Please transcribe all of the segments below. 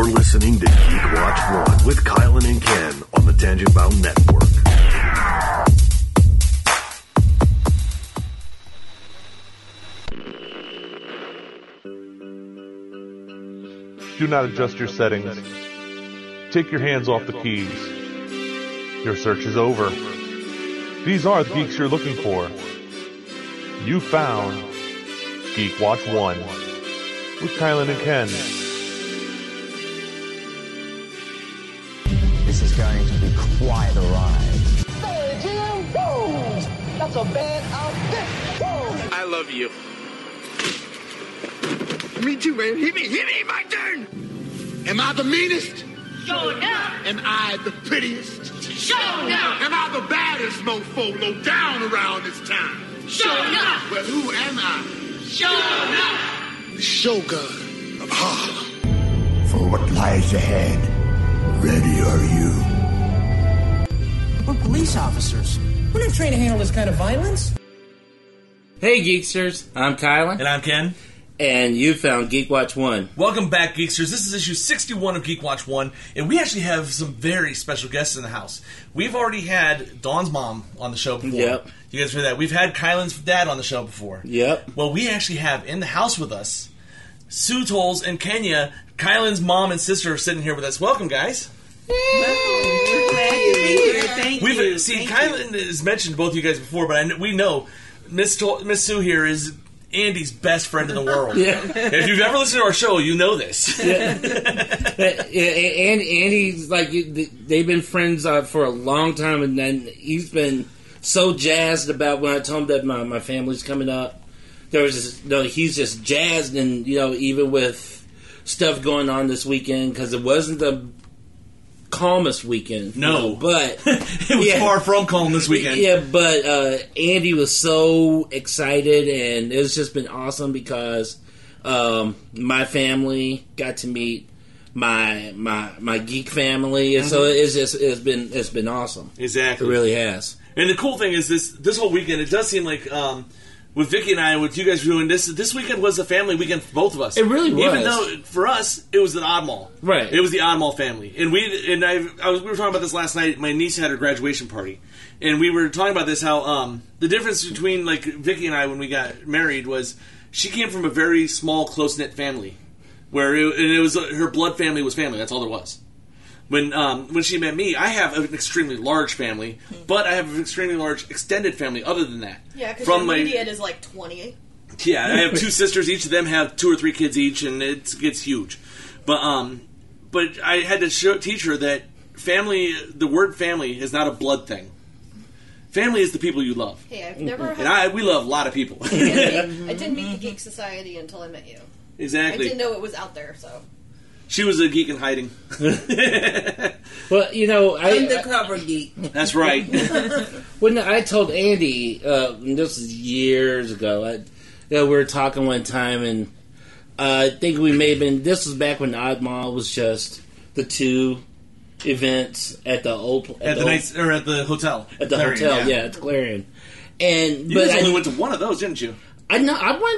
listening to Geek Watch 1 with Kylan and Ken on the Tangent Bound Network. Do not adjust your settings. Take your hands off the keys. Your search is over. These are the geeks you're looking for. You found Geek Watch 1 with Kylan and Ken. This is going to be quite a ride. Hey, Jim, whoa! That's a bad outfit. Whoa! I love you. Me too, man. Hit me, my turn. Am I the meanest? Sure enough. Am I the prettiest? Sure enough. Am I the baddest mofo low down around this town? Sure enough. Well, who am I? Sure enough. The Shogun of Harlem. For what lies ahead, ready are you? We're police officers. We're not trained to handle this kind of violence. Hey, Geeksters. I'm Kylan. And I'm Ken. And you found Geek Watch 1. Welcome back, Geeksters. This is issue 61 of Geek Watch 1, and we actually have some very special guests in the house. We've already had Dawn's mom on the show before. Yep. You guys heard that. We've had Kylan's dad on the show before. Yep. Well, we actually have in the house with us Sue Tolles and Kenya. Kylan's mom and sister are sitting here with us. Welcome, guys. We're glad to be here. Thank you. See, Kylan has mentioned both of you guys before, but we know Miss Sue here is Andy's best friend in the world. Yeah. If you've ever listened to our show, you know this. Yeah. And Andy's like, they've been friends for a long time, and then he's been so jazzed about when I told him that my family's coming up. He's just jazzed, and even with stuff going on this weekend, because it wasn't the calmest weekend. No. But it was far from calm this weekend. Yeah, but Andy was so excited, and it's just been awesome because my family got to meet my geek family, and so it's been awesome. Exactly. It really has. And the cool thing is this whole weekend, it does seem like with Vicky and I, with you guys doing this weekend was a family weekend for both of us. It really was. Even though for us it was an oddball, right? It was the oddball family, and we were talking about this last night. My niece had her graduation party, and we were talking about this how the difference between like Vicky and I when we got married was she came from a very small, close knit family, where it was her blood family was family. That's all there was. When she met me, I have an extremely large family, but I have an extremely large extended family other than that. Yeah, because your immediate is like 20. Yeah, I have two sisters. Each of them have 2 or 3 kids each, and it's huge. But I had to teach her that family, the word family, is not a blood thing. Family is the people you love. Hey, I've never had... And we love a lot of people. I didn't meet the Geek Society until I met you. Exactly. I didn't know it was out there, so... She was a geek in hiding. Well, undercover geek. That's right. When I told Andy, this was years ago, we were talking one time, and I think we may have been. This was back when Odd Mall was just the 2 events at the old at the hotel. At the Clarion, hotel, yeah, at the Clarion. And you guys only went to one of those, didn't you? I know.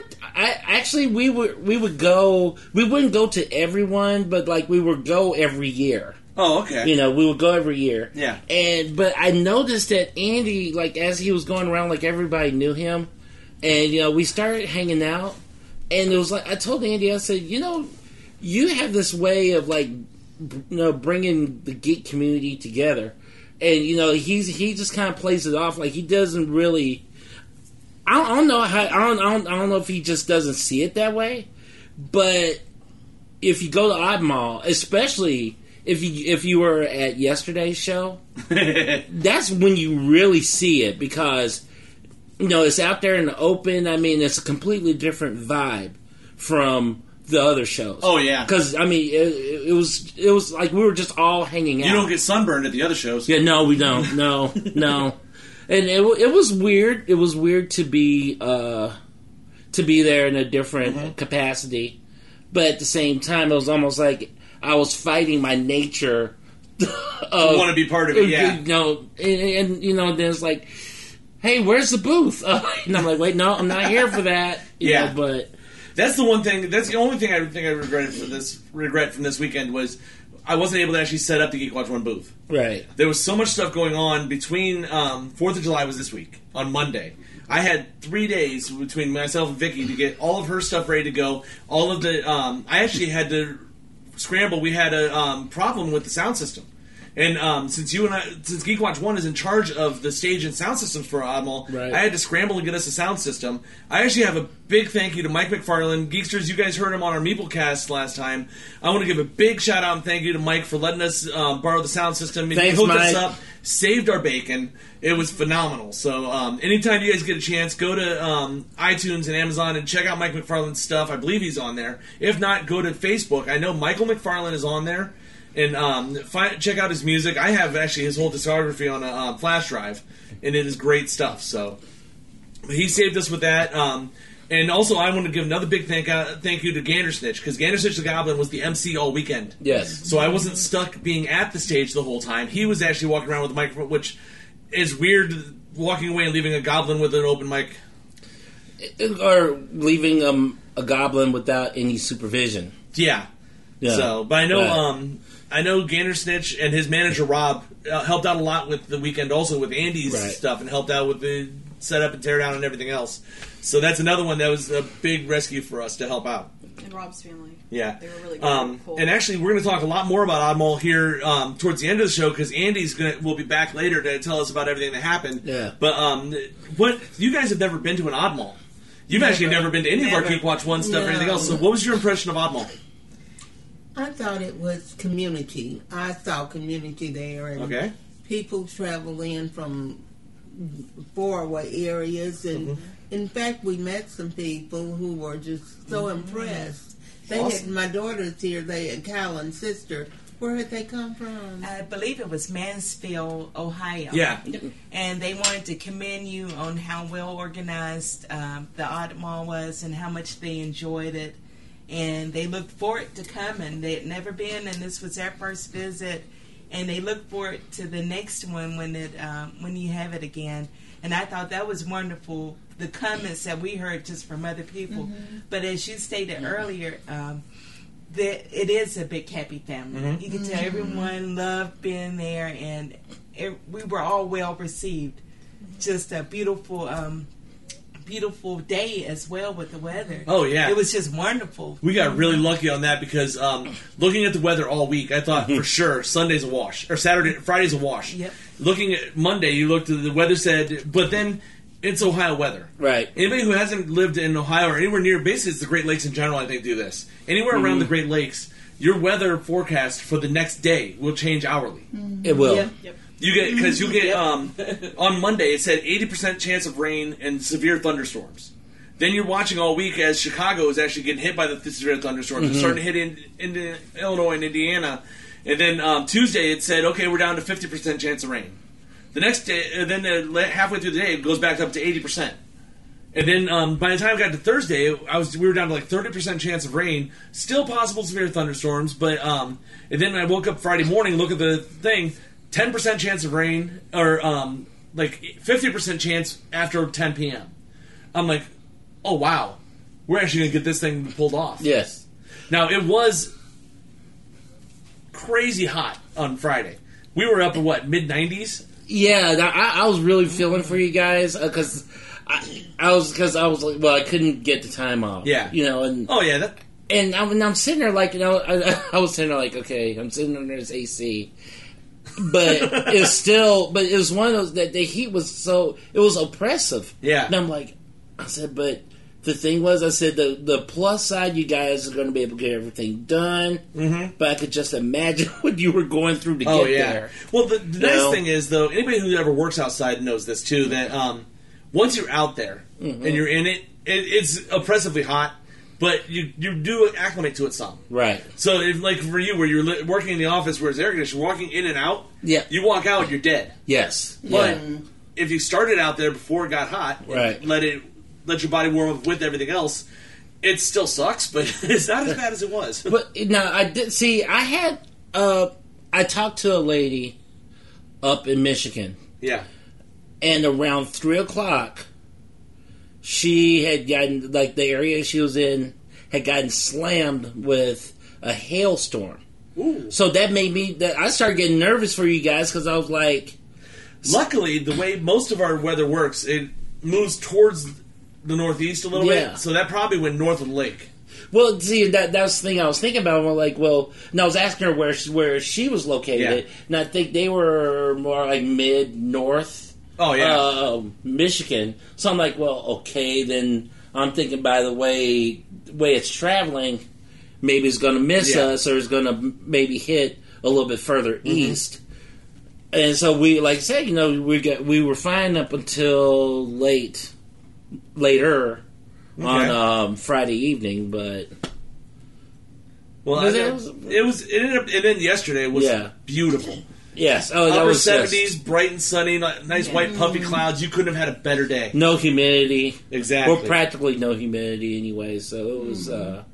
We would go. We wouldn't go to everyone, but like we would go every year. Oh, okay. We would go every year. Yeah. But I noticed that Andy, like as he was going around, like everybody knew him, and we started hanging out, and it was like I told Andy, I said, you have this way of like, bringing the geek community together, and he just kind of plays it off like he doesn't really. I don't know how. I don't know if he just doesn't see it that way. But if you go to Odd Mall, especially if you were at yesterday's show, that's when you really see it because it's out there in the open. I mean, it's a completely different vibe from the other shows. Oh yeah, because it was like we were just all hanging out. You don't get sunburned at the other shows. Yeah, no, we don't. No. And it was weird. It was weird to be there in a different capacity, but at the same time, it was almost like I was fighting my nature to want to be part of it. Yeah, and then it's like, hey, where's the booth? And I'm like, wait, no, I'm not here for that. You know, but That's the one thing. That's the only thing I think I regret from this weekend was I wasn't able to actually set up the Geek Watch 1 booth. Right. There was so much stuff going on between 4th of July was this week, on Monday. I had 3 days between myself and Vicky to get all of her stuff ready to go. All of the... I actually had to scramble. We had a problem with the sound system. And since Geek Watch 1 is in charge of the stage and sound systems for Oddmall, right. I had to scramble and get us a sound system. I actually have a big thank you to Mike McFarland. Geeksters, you guys heard him on our Meeplecast last time. I want to give a big shout out and thank you to Mike for letting us borrow the sound system. Thanks, he hooked Mike. us up, saved our bacon. It was phenomenal. So anytime you guys get a chance, go to iTunes and Amazon and check out Mike McFarland's stuff. I believe he's on there. If not, go to Facebook. I know Michael McFarland is on there. And check out his music. I have actually his whole discography on a flash drive, and it is great stuff. So he saved us with that. And also, I want to give another big thank you to Gandersnitch, because Gandersnitch the Goblin was the MC all weekend. Yes. So I wasn't stuck being at the stage the whole time. He was actually walking around with a microphone, which is weird, walking away and leaving a goblin with an open mic. Or leaving a goblin without any supervision. Yeah. So, but I know I know Gandersnitch and his manager Rob helped out a lot with the weekend, also with Andy's stuff, and helped out with the setup and teardown and everything else. So that's another one that was a big rescue for us to help out. And Rob's family. Yeah. They were really good. Cool. And actually, we're going to talk a lot more about Oddmall here towards the end of the show, because Andy's will be back later to tell us about everything that happened. Yeah. But what you guys have never been to an Oddmall. You've actually never been to any of our Geek Watch 1 stuff or anything else. So what was your impression of Oddmall? I thought it was community. I saw community there, and people travel in from faraway areas, and in fact, we met some people who were just so impressed. They had my daughter's here. They had Kyle and sister. Where had they come from? I believe it was Mansfield, Ohio. Yeah. And they wanted to commend you on how well organized the Oddmall was and how much they enjoyed it. And they looked forward to coming. They had never been, and this was their first visit. And they look forward to the next one when you have it again. And I thought that was wonderful, the comments that we heard just from other people. But as you stated earlier, it is a big happy family. You can tell everyone loved being there, and we were all well received. Just a beautiful day as well with the weather. Oh, yeah. It was just wonderful. We got really lucky on that because looking at the weather all week, I thought for sure Sunday's a wash. Or Friday's a wash. Yep. Looking at Monday, you looked at the weather said, but then it's Ohio weather. Right. Anybody who hasn't lived in Ohio or anywhere near, basically it's the Great Lakes in general, I think, do this. Anywhere around the Great Lakes, your weather forecast for the next day will change hourly. It will. Yep. You get, because you get, on Monday it said 80% chance of rain and severe thunderstorms. Then you're watching all week as Chicago is actually getting hit by the severe thunderstorms. It's starting to hit into Illinois and Indiana. And then Tuesday it said, okay, we're down to 50% chance of rain. The next day, then halfway through the day, it goes back up to 80%. And then by the time I got to Thursday, we were down to like 30% chance of rain. Still possible severe thunderstorms, but and then I woke up Friday morning, look at the thing, 10% chance of rain, or like 50% chance after 10 p.m. I'm like, oh wow, we're actually going to get this thing pulled off. Yes. Now, it was crazy hot on Friday. We were up at what, mid-90s? Yeah, I was really feeling for you guys because I was like, well, I couldn't get the time off. Yeah, you know, and and I'm sitting there like, you know, I was sitting there like, okay, I'm sitting under this AC, but it was one of those that the heat was it was oppressive. Yeah, and I'm like, I said, but the thing was, I said the plus side, you guys are going to be able to get everything done. But I could just imagine what you were going through to get there. Well, the nice thing is, though, anybody who ever works outside knows this too. That once you're out there and you're in it, it's oppressively hot, but you do acclimate to it some. Right. So, if, like for you, where you're working in the office where it's air conditioned, walking in and out, you walk out, you're dead. Yes. But if you started out there before it got hot, and let your body warm up with everything else, it still sucks, but it's not as bad as it was. But now I did see. I had I talked to a lady up in Michigan. Yeah, and around 3:00, she had gotten, like, the area she was in had gotten slammed with a hailstorm. Ooh. So that made me... I started getting nervous for you guys because I was like... Luckily, the way most of our weather works, it moves towards the northeast a little bit, so that probably went north of the lake. Well, see, that was the thing I was thinking about. I'm like, well, and I was asking her where she was located, and I think they were more like mid-north. Oh, yeah. Michigan. So I'm like, well, okay, then I'm thinking by the way it's traveling, maybe it's going to miss us, or it's going to maybe hit a little bit further east. And so we, like I said, we were fine up until later on Friday evening, but it ended up. And then yesterday was beautiful. Yes, upper 70s, bright and sunny, nice white puffy clouds. You couldn't have had a better day. No humidity, exactly. Well, practically no humidity anyway. So it was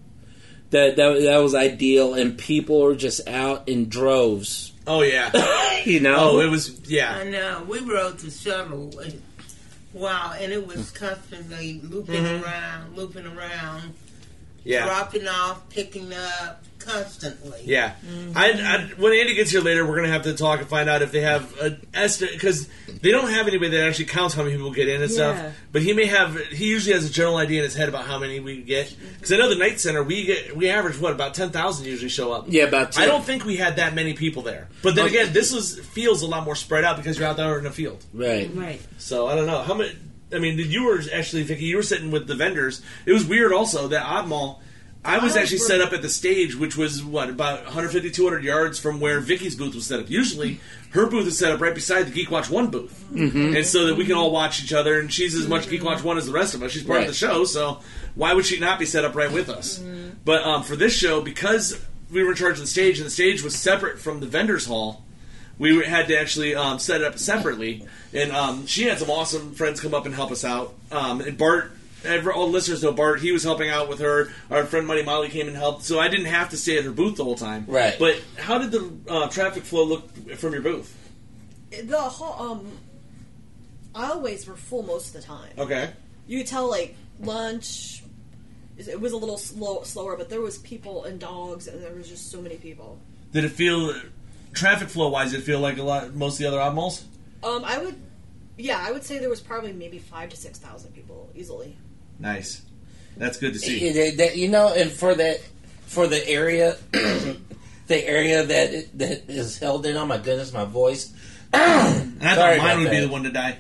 that was ideal, and people were just out in droves. Oh yeah, Oh, it was I know. We rode the shuttle. Wow, and it was constantly looping around, dropping off, picking up, constantly. Yeah. When Andy gets here later, we're going to have to talk and find out if they have an estimate, because they don't have anybody that actually counts how many people get in and stuff. But he usually has a general idea in his head about how many we get. Because I know the Night Center, we average, about 10,000 usually show up. Yeah, about 10. I don't think we had that many people there. But then again, this feels a lot more spread out because you're out there in the field. Right. So I don't know. How many... I mean, you were actually, Vicky, you were sitting with the vendors. It was weird also, that Odd Mall... I was actually set up at the stage, which was, about 150, 200 yards from where Vicky's booth was set up. Usually, her booth is set up right beside the Geek Watch 1 booth. Mm-hmm. And so that we can all watch each other, and she's as much Geek Watch 1 as the rest of us. She's part of the show, so why would she not be set up right with us? Mm-hmm. But for this show, because we were in charge of the stage, and the stage was separate from the vendors hall, we had to actually set it up separately. And she had some awesome friends come up and help us out. And Bart... all the listeners know Bart. He was helping out with her. Our friend Money Molly came and helped, so I didn't have to stay at her booth the whole time. Right. But how did the traffic flow look from your booth? The whole aisleways were full most of the time. Okay. You could tell, lunch. It was a little slower, but there was people and dogs, and there was just so many people. Did it feel, traffic flow wise, did it feel like most of the other odd malls? I would say there was probably maybe 5,000 to 6,000 people easily. Nice. That's good to see. And for the area, the area that is held in. Oh my goodness, my voice. And I thought mine would be the one to die.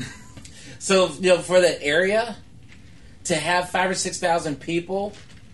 So for that area, to have 5,000 or 6,000 people,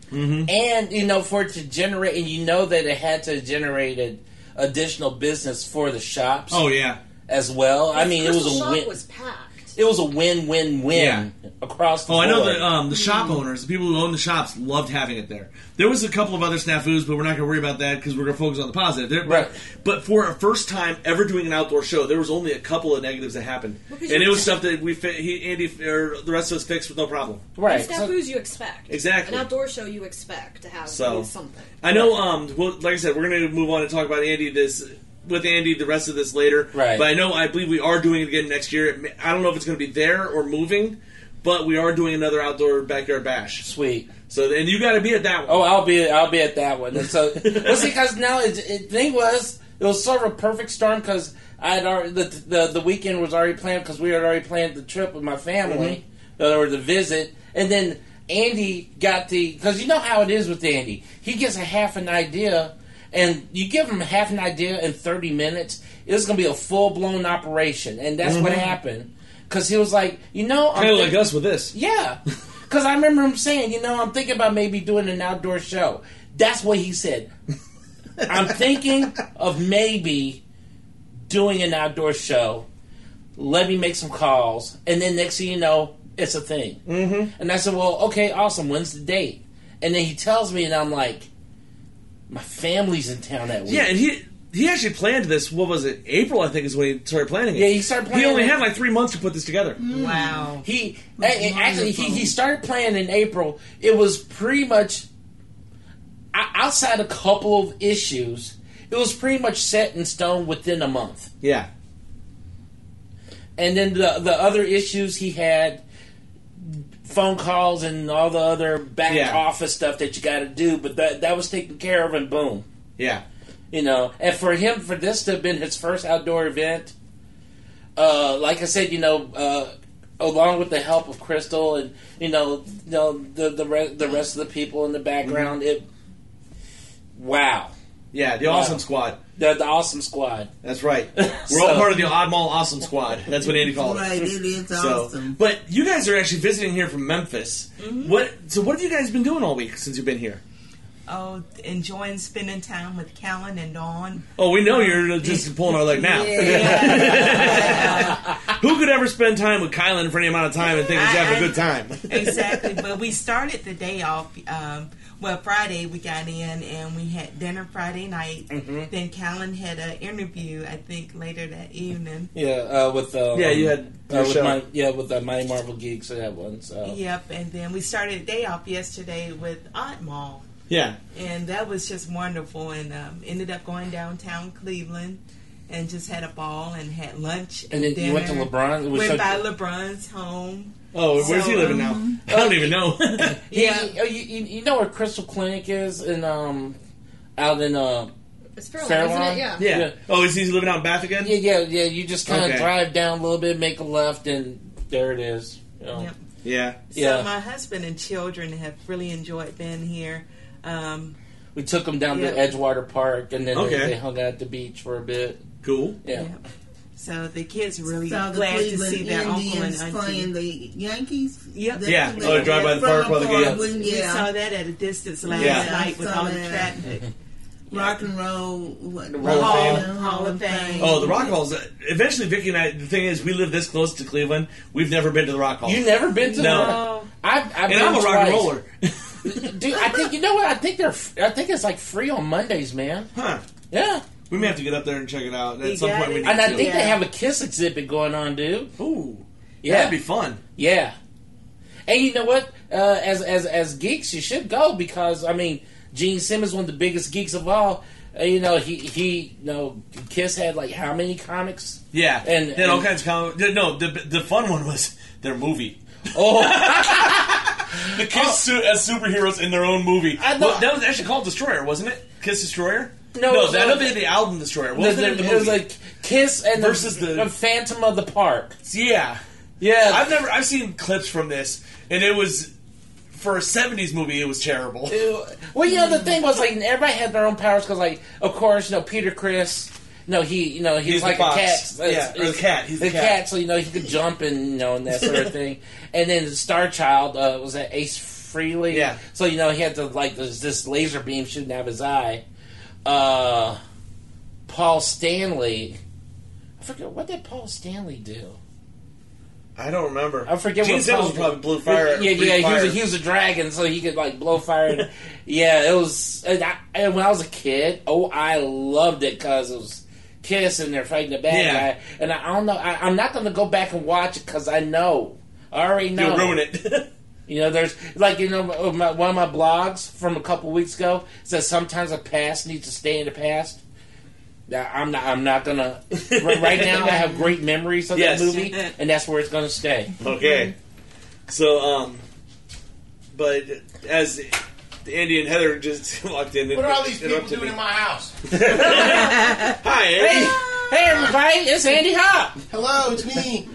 and for it to generate, and that it had to generate additional business for the shops. Oh yeah. As well. I mean, it was a win. Was packed. It was a win-win-win across the board. I know the shop owners, the people who own the shops, loved having it there. There was a couple of other snafus, but we're not going to worry about that because we're going to focus on the positive. But for our first time ever doing an outdoor show, there was only a couple of negatives that happened, and it was stuff that Andy or the rest of us fixed with no problem. Right. Snafus you expect. Exactly. An outdoor show you expect to have something. I know. Like I said, we're going to move on and talk about with Andy, the rest of this later. Right. But I believe we are doing it again next year. I don't know if it's going to be there or moving, but we are doing another outdoor backyard bash. Sweet. So, and you got to be at that one. Oh, I'll be at that one. And so, because now it was sort of a perfect storm because I had already the weekend was already planned because we had already planned the trip with my family or the visit, and then Andy got because you know how it is with Andy. He gets a half an idea. And you give him half an idea in 30 minutes, it's going to be a full-blown operation. And that's what happened. Because he was like, kind of like us with this. Yeah. Because I remember him saying, I'm thinking about maybe doing an outdoor show. That's what he said. I'm thinking of maybe doing an outdoor show. Let me make some calls. And then next thing you know, it's a thing. Mm-hmm. And I said, well, okay, awesome. When's the date? And then he tells me, and I'm like... My family's in town that week. Yeah, and he actually planned this. What was it? April, I think, is when he started planning it. Yeah, he started planning. He only had 3 months to put this together. Wow. He started planning in April. It was pretty much outside a couple of issues. It was pretty much set in stone within a month. Yeah. And then the other issues he had phone calls and all the other back Yeah. office stuff that you got to do, but that was taken care of, and boom. Yeah. You know, and for this to have been his first outdoor event, like I said, along with the help of Crystal and the rest of the people in the background, wow. Yeah, the Awesome Squad. The Awesome Squad. That's right. We're all part of the Oddmall Awesome Squad. That's what Andy called it. Right, it is awesome. But you guys are actually visiting here from Memphis. Mm-hmm. What have you guys been doing all week since you've been here? Oh, enjoying spending time with Callan and Dawn. Oh, we know you're just pulling our leg now. Yeah. Who could ever spend time with Kylan for any amount of time and think he's having a good time? Exactly. But we started the day off. Friday we got in and we had dinner Friday night. Mm-hmm. Then Callan had an interview, I think, later that evening. Yeah, with you had with the Mighty Marvel Geeks that one. So. Yep, and then we started the day off yesterday with Oddmall. Yeah, and that was just wonderful. And ended up going downtown Cleveland and just had a ball and had lunch. And then dinner. you went to LeBron. Went by LeBron's home. Oh, where's he living now? I don't even know. You know where Crystal Clinic is out in it's Fairlawn, isn't it? Yeah. Oh, is he living out in Bath again? Yeah. You just kind of drive down a little bit, make a left, and there it is. You know. Yep. Yeah. So my husband and children have really enjoyed being here. We took them down to Edgewater Park, and then Okay. they hung out at the beach for a bit. Cool. Yeah. Yep. So the kids are really So the glad to Cleveland see their uncle and Indians auntie playing the Yankees. Yep. Yeah. Oh, drive by the park while the games. We saw that at a distance last night with all the traffic. Rock and Roll Hall of Fame. Oh, the Rock Halls. Eventually, Vicky and I. The thing is, we live this close to Cleveland. We've never been to the Rock Hall. You never been to No. I've and been I'm a rock and twice. roller. Dude, I think you know what? I think it's like free on Mondays, man. Huh? Yeah. We may have to get up there and check it out at You some got point. it? We need And I to. think they have a Kiss exhibit going on, dude. Ooh, Yeah. that'd be fun. Yeah. And you know what? As geeks, you should go because I mean, Gene Simmons, one of the biggest geeks of all. He Kiss had like how many comics? Yeah, and all kinds of comics. No, the fun one was their movie. Oh, the Kiss as superheroes in their own movie. Well, that was actually called Destroyer, wasn't it? Kiss Destroyer. No, I know they had the album Destroyer. What was it? It was like Kiss and versus the Phantom of the Park. Yeah. I've seen clips from this, and it was for a '70s movie. It was terrible. Well, the thing was like everybody had their own powers because, like, of course, Peter Criss. He's like a cat. Or the cat. He's the cat. So he could jump and and that sort of thing. And then Star Child was that Ace Frehley. Yeah. So he had to this laser beam shooting out of his eye. Paul Stanley. I forget what did Paul Stanley do. I don't remember. I forget Gene what Simmons probably blew fire. He was a dragon, so he could blow fire. Yeah, it was. And when I was a kid, I loved it because it was Kiss and they're fighting the bad guy. And I don't know. I'm not going to go back and watch it because I already know. You'll ruin it. There's one of my blogs from a couple weeks ago says sometimes the past needs to stay in the past. I'm not gonna. Right now, I have great memories of that movie, and that's where it's gonna stay. Okay. So, but as Andy and Heather just walked in, what are all these people doing in my house? Hi, Andy. Hey, everybody! It's Andy Hop. Hello, it's me.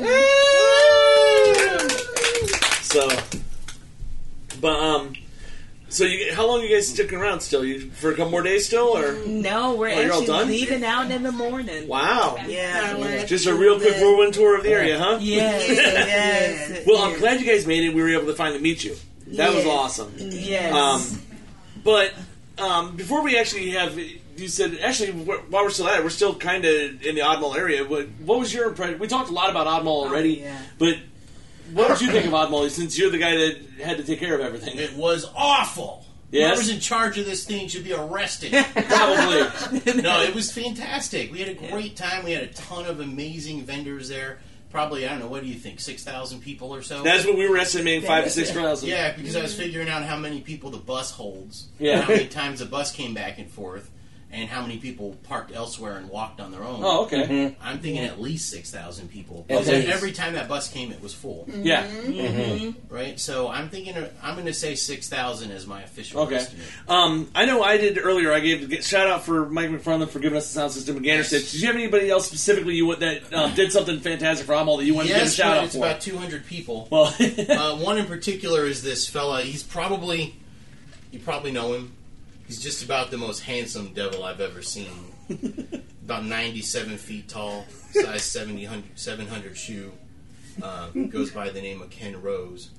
So how long are you guys sticking around still? For a couple more days still, or no? We're you're all actually done? leaving out in the morning. Wow! Yeah, just a real quick whirlwind tour of the area, huh? Yes. Well, I'm glad you guys made it. We were able to finally meet you. That was awesome. Yes. But before we actually have, you said actually while we're still at it, we're still kind of in the Oddmall area. What was your impression? We talked a lot about Oddmall already, but what did you think of Oddmall since you're the guy that had to take care of everything? It was awful. Yes? Whoever's in charge of this thing should be arrested. Probably. No, it was fantastic. We had a great time. We had a ton of amazing vendors there. Probably, I don't know, what do you think, 6,000 people or so? That's what we were estimating, 5,000 to 6,000. Yeah, because I was figuring out how many people the bus holds. Yeah. How many times the bus came back and forth. and how many people parked elsewhere and walked on their own. Oh, okay. I'm thinking at least 6,000 people. At Because least. every time that bus came, it was full. Yeah. Right? So I'm thinking, I'm going to say 6,000 as my official Okay. estimate. I know I did earlier. I gave a shout out for Mike McFarland for giving us the sound system and Gander Stitch. Did you have anybody else specifically that did something fantastic for Oddball that you wanted to give a shout out it's for? about 200 people. Well, one in particular is this fella. You probably know him. He's just about the most handsome devil I've ever seen. About 97 feet tall, size 700 shoe. Goes by the name of Ken Rose.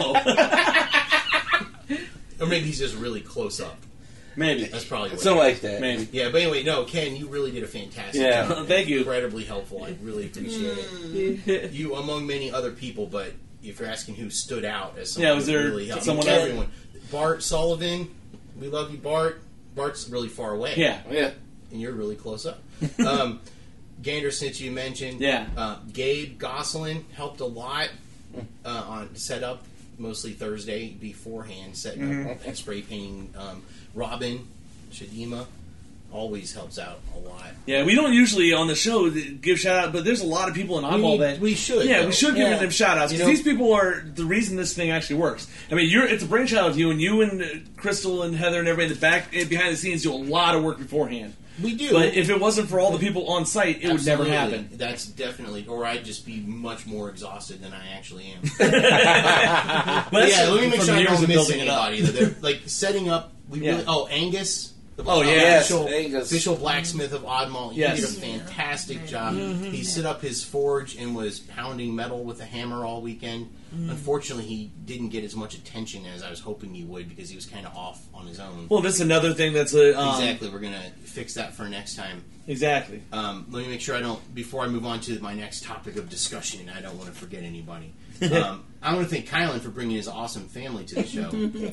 Or maybe he's just really close up. Maybe. That's probably what Something it like is. that. Maybe. Yeah, but anyway, no, Ken, you really did a fantastic Yeah. job. Thank you. Incredibly helpful. I really appreciate it. You, among many other people, but if you're asking who stood out as someone was who there really helped, someone else? everyone. Bart Sullivan, we love you, Bart. Bart's really far away. Yeah. And you're really close up. Gander, since you mentioned, Yeah. Gabe Gosselin helped a lot on setup, mostly Thursday beforehand, setting up and spray painting. Robin Shadima always helps out a lot. Yeah, we don't usually on the show give shout out, but there's a lot of people in Oddball that we should. Yeah, though. we should give them shout outs because these people are the reason this thing actually works. I mean, it's a brainchild of you and Crystal and Heather and everybody in the back behind the scenes do a lot of work beforehand. We do. But if it wasn't for all the people on site, it would never Absolutely. happen. That's definitely, or I'd just be much more exhausted than I actually am. But yeah, let me make from sure I years don't of miss building it up. anybody. They're, like setting up. Angus. Official blacksmith of Oddmall. He Yes. did a fantastic job. He set up his forge and was pounding metal with a hammer all weekend. Unfortunately, he didn't get as much attention as I was hoping he would because he was kind of off on his own. Well, that's another thing that's exactly. We're gonna fix that for next time. Exactly. Let me make sure I don't. Before I move on to my next topic of discussion, I don't want to forget anybody. I want to thank Kylan for bringing his awesome family to the show.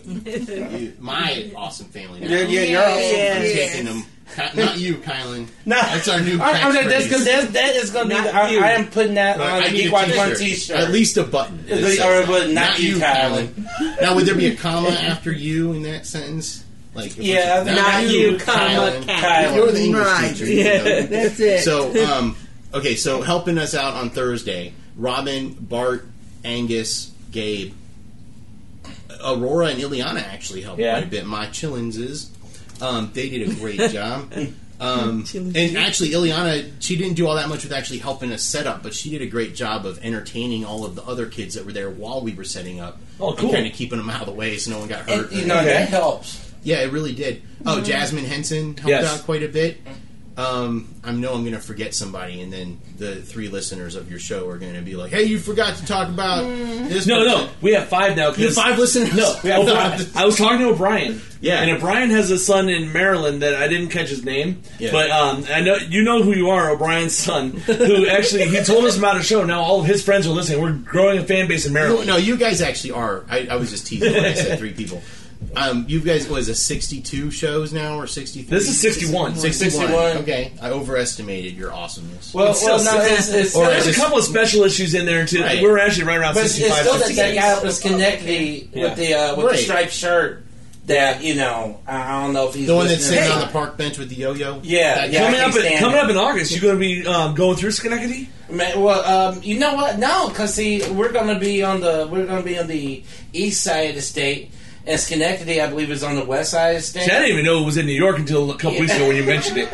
My awesome family. Now. You're awesome. I'm taking them. Not you, Kylan. No, that's our new catchphrase. That is going to be. I am putting that on the Geek Watch One T-shirt. At least a button. Not you, Kylan. Now, would there be a comma after you in that sentence? Like, not you, comma, Kylan. You're the English right. teacher. Yeah, that's it. So, okay, so helping us out on Thursday, Robin, Bart, Angus, Gabe, Aurora, and Ileana actually helped quite a bit. My Chillinses, they did a great job. And actually, Ileana, she didn't do all that much with actually helping us set up, but she did a great job of entertaining all of the other kids that were there while we were setting up. Oh, cool. And kind of keeping them out of the way so no one got hurt. And, that helps. Yeah, it really did. Oh, Jasmine Henson helped out quite a bit. I know I'm going to forget somebody, and then the 3 listeners of your show are going to be like, "Hey, you forgot to talk about this." No, we have 5 now. You have 5 listeners? No, we have 5. I was talking to O'Brien. Yeah, and O'Brien has a son in Maryland that I didn't catch his name, but I know you know who you are, O'Brien's son. Who actually he told us about a show. Now all of his friends are listening. We're growing a fan base in Maryland. No, you guys actually are. I was just teasing when I said 3 people. You guys, was it 62 shows now or 63? This is 61. 61. Okay, I overestimated your awesomeness. There's a couple of special issues in there too. Right. We're actually right around But 65. it's still that guy up in Schenectady with the striped shirt. That I don't know if he's the one that's listening. sitting on the park bench with the yo-yo. Coming up in August, you're going to be going through Schenectady. Well, you know what? No, because we're going to be on the east side of the state. And Schenectady, I believe, is on the west side of the state. See, I didn't even know it was in New York until a couple weeks ago when you mentioned it.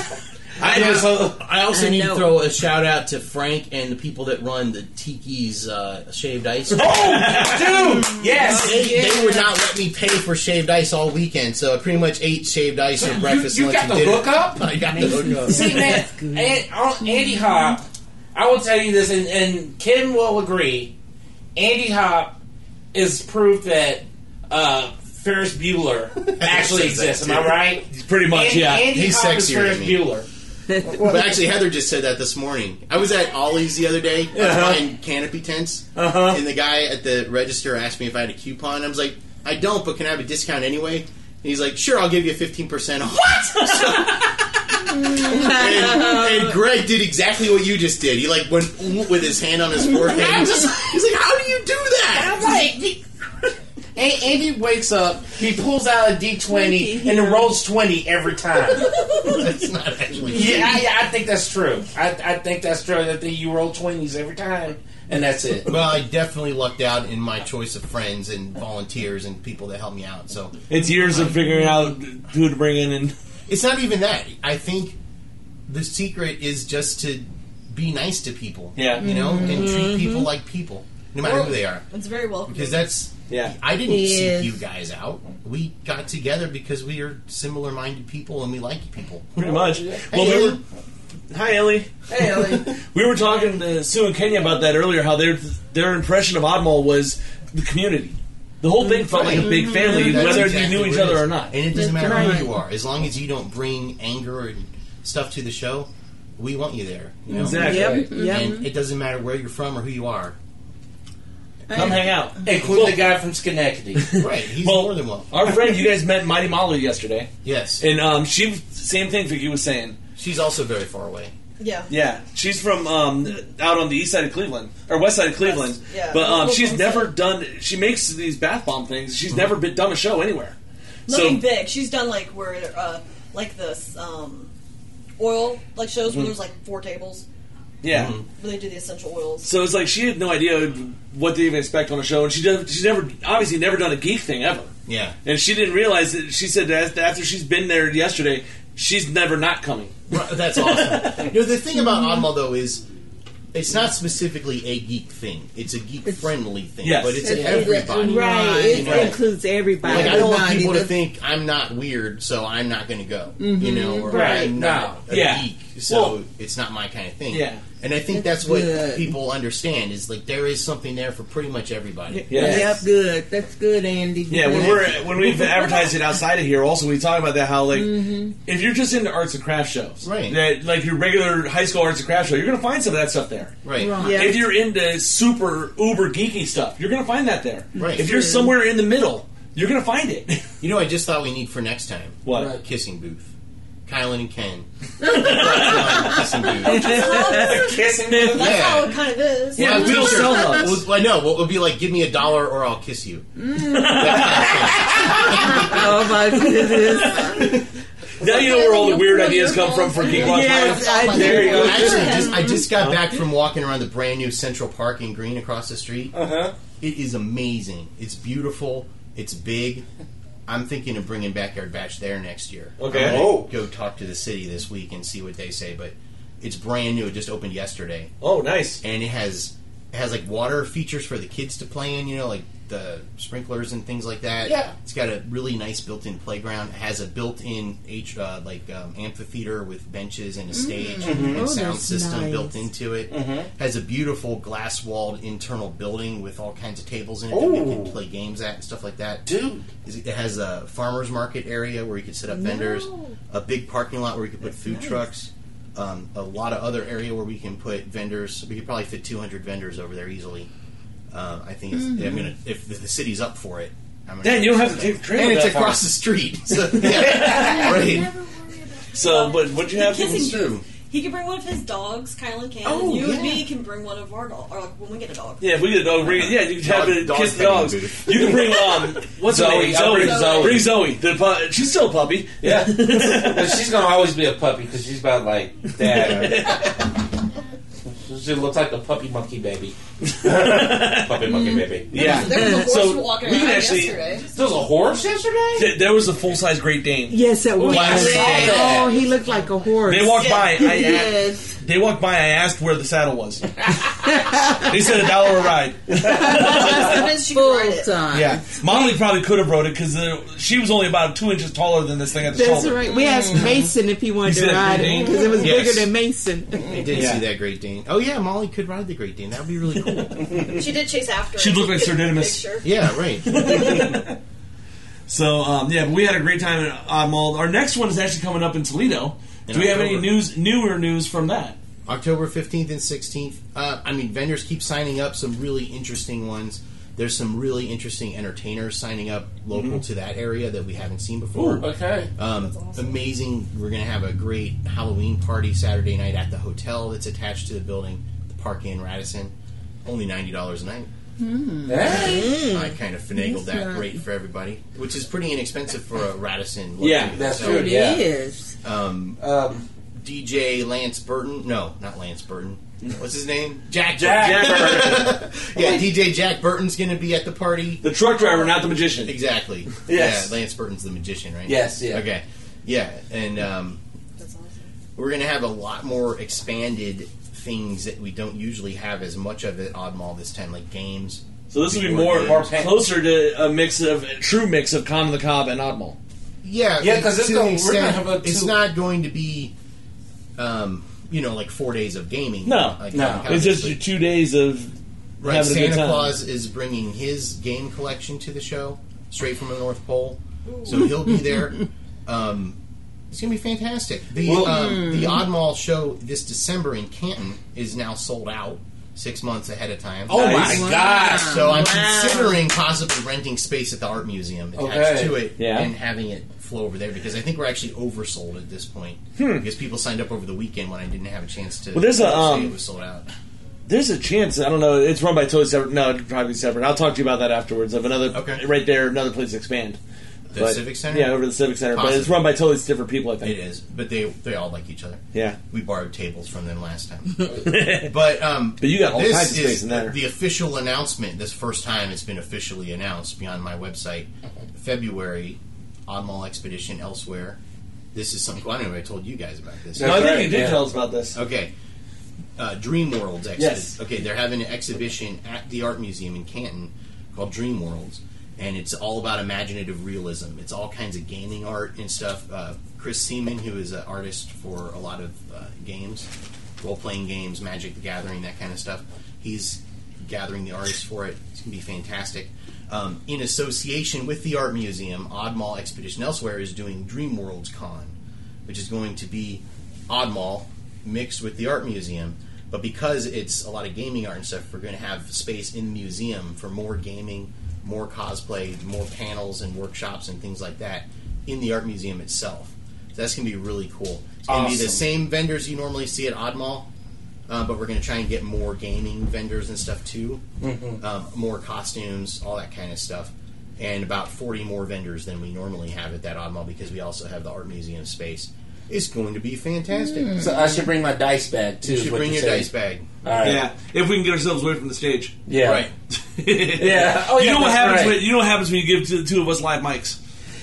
I also need to throw a shout out to Frank and the people that run the Tiki's shaved ice. Oh, dude! Yes! They would not let me pay for shaved ice all weekend, so I pretty much ate shaved ice for breakfast, lunch, and dinner. You got the hookup? I got the hookup. See, man, Andy Hop, I will tell you this, and Kim will agree, Andy Hop is proof that Ferris Bueller actually exists. Am I right? Pretty much, Andy He's Hop is sexier Ferris than me. Bueller. But actually, Heather just said that this morning. I was at Ollie's the other day. I was buying canopy tents. And the guy at the register asked me if I had a coupon. I was like, I don't, but can I have a discount anyway? And he's like, sure, I'll give you 15% off. What? and Greg did exactly what you just did. He like went with his hand on his forehead. He's like, how do you do that? I'm like... Andy wakes up, he pulls out a D20, and it rolls 20 every time. That's not actually true. Yeah, I think that's true. I think that's true. I think you roll 20s every time, and that's it. Well, I definitely lucked out in my choice of friends and volunteers and people that help me out. So it's years of figuring out who to bring in, and it's not even that. I think the secret is just to be nice to people. Yeah, you know, and treat people like people, no matter who they are. It's very welcoming. Because that's I didn't seek you guys out. We got together because we are similar-minded people and we like people. Pretty much. Hey, Well, hi, Ellie. Hey, Ellie. We were talking to Sue and Kenya about that earlier. How their impression of Oddmall was the community. The whole thing felt like a big family, That's whether exactly you knew each what it other is. or not. And it doesn't matter who you are, as long as you don't bring anger and stuff to the show. We want you there. You know? Exactly. And it doesn't matter where you're from or who you are. Come hang out. Including the guy from Schenectady. Right, he's more than welcome. Our friend, you guys met Mighty Molly yesterday. Yes. And she, same thing Vicky was saying. She's also very far away. Yeah. Yeah. She's from out on the east side of Cleveland. Or west side of Cleveland. West, yeah. But she's never done... She makes these bath bomb things. She's never done a show anywhere. Nothing big. She's done like where, like this oil like shows where there's like 4 tables. Yeah. Where they do the essential oils. So it's like she had no idea what to even expect on a show, and she's never obviously never done a geek thing ever. Yeah. And she didn't realize that. She said that after she's been there yesterday, she's never not coming. Right, that's awesome. You know, the thing about Oddmall though is it's not specifically a geek thing. It's a geek friendly thing. Yes. But it's everybody. Right. It includes everybody. Like, I don't want people to think I'm not weird, so I'm not going to go. You know, or I'm not a geek, so it's not my kind of thing. Yeah. And I think that's what people understand is like there is something there for pretty much everybody. Yep, good. That's good, Andy. Yeah, when we've advertised it outside of here, also we talk about that how like if you're just into arts and crafts shows, right? That, like your regular high school arts and crafts show, you're going to find some of that stuff there, right? Yeah. If you're into super uber geeky stuff, you're going to find that there. Right. If you're somewhere in the middle, you're going to find it. You know, I just thought we need for next time what a kissing booth. Kylan and Ken. Kissing booth. A kissing booth? That's how it kind of is. Yeah, we don't sell those. I know. What would be like? Give me $1 or I'll kiss you. Oh my goodness! Now you know where all the weird ideas come from for Geek Watch. Yes, There you go. Actually, I just got back from walking around the brand new Central Park in Green across the street. It is amazing. It's beautiful. It's big. I'm thinking of bringing Backyard Batch there next year. Okay. I'm gonna go talk to the city this week and see what they say. But it's brand new. It just opened yesterday. Oh, nice. And it has like water features for the kids to play in. You know, like the sprinklers and things like that. Yeah. It's got a really nice built-in playground. It has a built-in amphitheater with benches and a stage and sound system built into it. Has a beautiful glass-walled internal building with all kinds of tables in it that we can play games at and stuff like that. Dude. It has a farmer's market area where you can set up vendors, a big parking lot where you can put food trucks, a lot of other area where we can put vendors. We could probably fit 200 vendors over there easily. I think if the city's up for it. Dan, you don't have to take the train. And it's across the street. So, yeah, right. So, but what you have to do? He can bring one of his dogs, Kylan can. Oh, you and yeah. me can bring one of our dogs. Or when we get a dog. Yeah, if we get a dog, bring it. Yeah, you can have it. Kiss the dogs. You can bring what's her name? Zoe. Bring Zoe. She's still a puppy. Yeah, but she's gonna always be a puppy because she's about like Dad. She looks like the puppy monkey baby. Puppy monkey baby. Yeah. There was a horse walking around yesterday. yesterday. There was a horse yesterday? There was a full-size Great Dane. Yes, it was. Wow. Oh, he looked like a horse. They walked by. Yes. They walked by. I asked where the saddle was. They said $1 a ride. Full time. Yeah, Molly probably could have rode it because she was only about 2 inches taller than this thing at the That's shoulder. right. We asked Mason if he wanted to ride it because it was bigger than Mason. I did see that Great Dane. Oh yeah, Molly could ride the Great Dane. That would be really cool. She did chase after. She'd look like Sir Didymus. Yeah, right. So but we had a great time at Oddmall. Our next one is actually coming up in Toledo. Do we have any newer news from that? October 15th and 16th. Vendors keep signing up. Some really interesting ones. There's some really interesting entertainers signing up local to that area that we haven't seen before. Ooh, okay. Amazing. We're going to have a great Halloween party Saturday night at the hotel that's attached to the building, the Park Inn Radisson. Only $90 a night. I kind of finagled that rate for everybody, which is pretty inexpensive for a Radisson. Yeah, that's true. It is. DJ Lance Burton. No, not Lance Burton. What's his name? Jack Burton. Yeah, DJ Jack Burton's going to be at the party. The truck driver, not the magician. Exactly. Yes. Yeah, Lance Burton's the magician, right? Yes, yeah. Okay. Yeah, and That's awesome. we're going to have a lot more expanded things that we don't usually have as much of at Oddmall this time, like games. So this will be more closer to a true mix of Con of the Cob and Oddmall. Yeah, because we're going to have it's not going to be, like 4 days of gaming. No, it's just 2 days of having Santa a good time. Claus is bringing his game collection to the show, straight from the North Pole, so he'll be there. It's going to be fantastic. The Oddmall show this December in Canton is now sold out 6 months ahead of time. Oh my gosh! So I'm considering possibly renting space at the art museum attached to it and having it flow over there, because I think we're actually oversold at this point because people signed up over the weekend when I didn't have a chance to. Well, there's say it was sold out. There's a chance. I don't know. It's run by totally separate. No, it'd probably be separate. I'll talk to you about that afterwards. Of another right there, another place to expand. The Civic Center? Yeah, over the Civic Center. Possibly. But it's run by totally different people, I think. It is, but they all like each other. Yeah. We borrowed tables from them last time. But you got all this kinds of space is in there. The official announcement, this first time it's been officially announced beyond my website. February, Oddmall Expedition Elsewhere. This is something, I don't know if I told you guys about this. No, I think you did tell us about this. Okay. Dream Worlds exhibit. Yes. Okay, they're having an exhibition at the Art Museum in Canton called Dream Worlds. And it's all about imaginative realism. It's all kinds of gaming art and stuff. Chris Seaman, who is an artist for a lot of games, role-playing games, Magic the Gathering, that kind of stuff, he's gathering the artists for it. It's going to be fantastic. In association with the Art Museum, Oddmall Expedition Elsewhere is doing Dream Worlds Con, which is going to be Oddmall mixed with the Art Museum. But because it's a lot of gaming art and stuff, we're going to have space in the museum for more gaming, more cosplay, more panels and workshops and things like that in the Art Museum itself. So that's going to be really cool. It's going to be the same vendors you normally see at Oddmall, but we're going to try and get more gaming vendors and stuff too. More costumes, all that kind of stuff. And about 40 more vendors than we normally have at that Oddmall, because we also have the Art Museum space. It's going to be fantastic. So I should bring my dice bag too. You should bring your dice bag. All right. Yeah, if we can get ourselves away from the stage. Yeah. Right. Yeah. Oh, you know what happens? Right. You know what happens when you give the two of us live mics?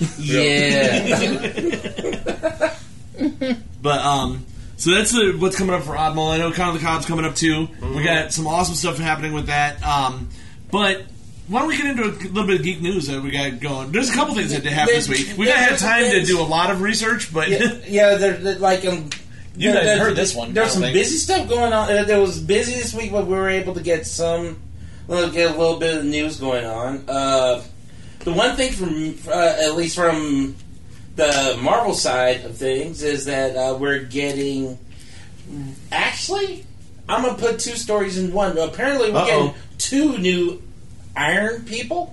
Yeah. But so that's what's coming up for Oddmall. I know Con of the Cob's coming up too. We got some awesome stuff happening with that. But why don't we get into a little bit of geek news that we got going? There's a couple things that happened this week. We've not had time to do a lot of research, but they're like you guys heard this one. There's some busy stuff going on. There was busy this week, but we were able to get a little bit of news going on. The one thing from at least from the Marvel side of things is that we're getting. Actually, I'm gonna put two stories in one. Apparently, we're getting two new Iron People.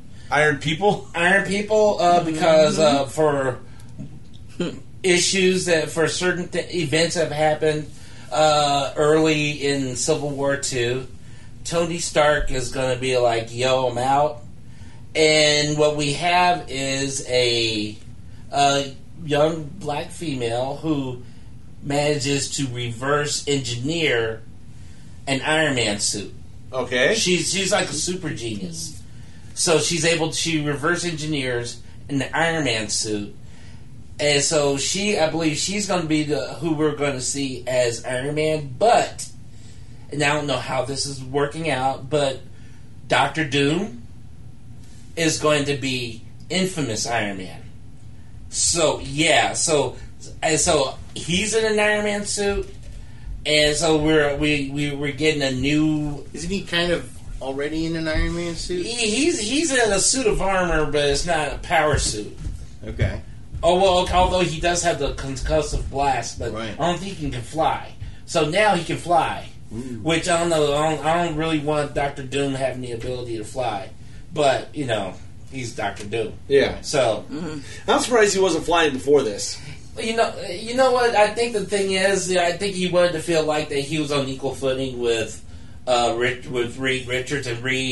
Because for issues that for certain events that have happened early in Civil War II, Tony Stark is going to be like, "Yo, I'm out." And what we have is a young black female who manages to reverse engineer an Iron Man suit. Okay. She's like a super genius. So she reverse engineers an Iron Man suit. And so I believe she's going to be who we're going to see as Iron Man. But, and I don't know how this is working out, but Dr. Doom is going to be infamous Iron Man. So, yeah. So he's in an Iron Man suit. And so we're getting a new. Isn't he kind of already in an Iron Man suit? He's in a suit of armor, but it's not a power suit. Okay. Oh well, although he does have the concussive blast, but right. I don't think he can fly. So now he can fly, which I don't know. I don't really want Dr. Doom having the ability to fly, but he's Dr. Doom. Yeah. So I'm surprised he wasn't flying before this. You know what? I think the thing is, I think he wanted to feel like that he was on equal footing with Reed Richards, and Reed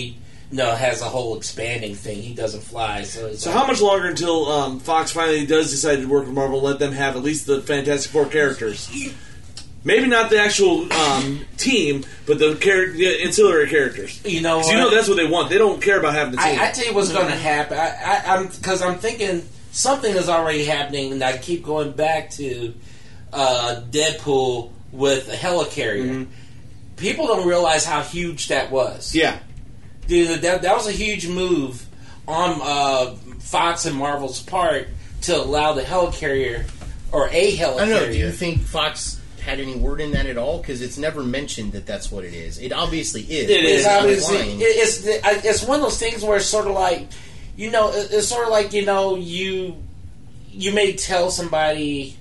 has a whole expanding thing. He doesn't fly, so it's So how much longer until Fox finally does decide to work with Marvel and let them have at least the Fantastic Four characters? Maybe not the actual team, but the ancillary characters. You know, that's what they want. They don't care about having the team. I tell you what's going to happen. Because I'm thinking something is already happening, and I keep going back to Deadpool with a helicarrier. Mm-hmm. People don't realize how huge that was. Yeah. Dude, that was a huge move on Fox and Marvel's part to allow the helicarrier, or a helicarrier. I don't know, do you think Fox had any word in that at all? Because it's never mentioned that that's what it is. It obviously is. It is. Obviously, it's one of those things where it's sort of like, it's sort of like, you may tell somebody,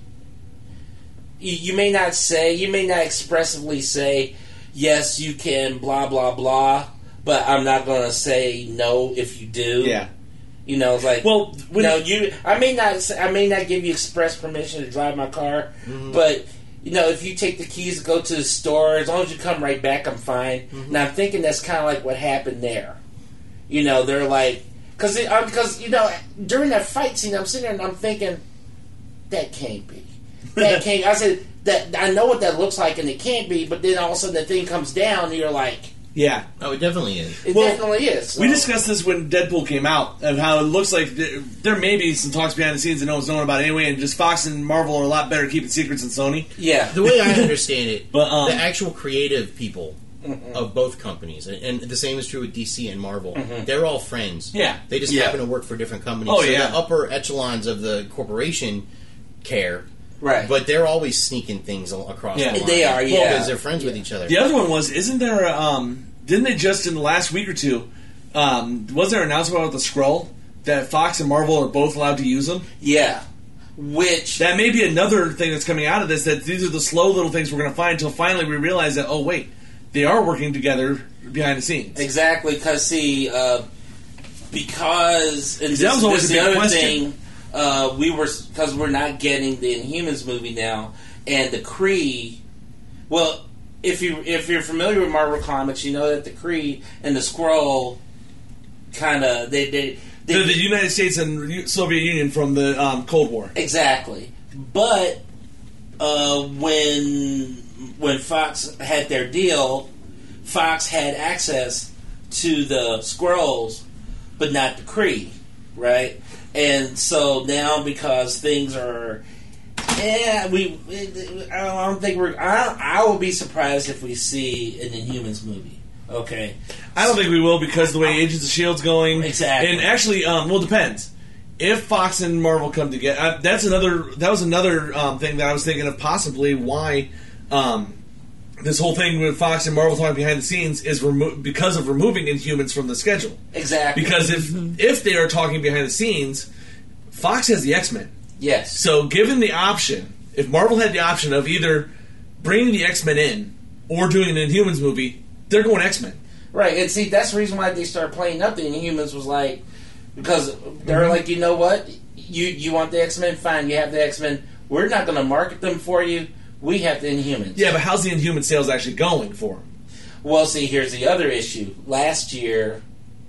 you may not expressively say, yes, you can, blah, blah, blah, but I'm not going to say no if you do. Yeah. It's like, I may not give you express permission to drive my car, but if you take the keys to go to the store, as long as you come right back, I'm fine. And I'm thinking that's kind of like what happened there. They're like, because during that fight scene, I'm sitting there and I'm thinking, that can't be. That can't. I said that I know what that looks like, and it can't be. But then all of a sudden, the thing comes down, and you're like, yeah. Oh, it definitely is. It definitely is. So. We discussed this when Deadpool came out, of how it looks like there may be some talks behind the scenes that no one's knowing about anyway, and just Fox and Marvel are a lot better at keeping secrets than Sony. Yeah. The way I understand it, but the actual creative people of both companies, and the same is true with DC and Marvel, they're all friends. Yeah. They just happen to work for different companies. Oh, so yeah. the upper echelons of the corporation care. Right. But they're always sneaking things across the line. They are, yeah. Because they're friends with each other. The other one was, isn't there didn't they just in the last week or two, was there an announcement about the Skrull that Fox and Marvel are both allowed to use them? Yeah. Which... That may be another thing that's coming out of this, that these are the slow little things we're going to find until finally we realize that, oh wait, they are working together behind the scenes. Exactly, because because... And that was always a big question. Because we're not getting the Inhumans movie now, and the Kree... Well... If you're familiar with Marvel Comics, you know that the Kree and the Skrull kind of they're the United States and Soviet Union from the Cold War. Exactly, but when Fox had their deal, Fox had access to the Skrulls, but not the Kree, right? And so now because things are. Yeah, I don't think I will be surprised if we see an Inhumans movie. Okay, I don't think we will because the way Agents of S.H.I.E.L.'s going, exactly. And actually, well, it depends. If Fox and Marvel come together, that was another thing that I was thinking of possibly why this whole thing with Fox and Marvel talking behind the scenes is because of removing Inhumans from the schedule. Exactly, because if they are talking behind the scenes, Fox has the X-Men. Yes. So, given the option, if Marvel had the option of either bringing the X-Men in or doing an Inhumans movie, they're going X-Men. Right, and see, that's the reason why they started playing up the Inhumans was like, because they're like, you know what? You want the X-Men? Fine, you have the X-Men. We're not going to market them for you. We have the Inhumans. Yeah, but how's the Inhuman sales actually going for them? Well, see, here's the other issue. Last year,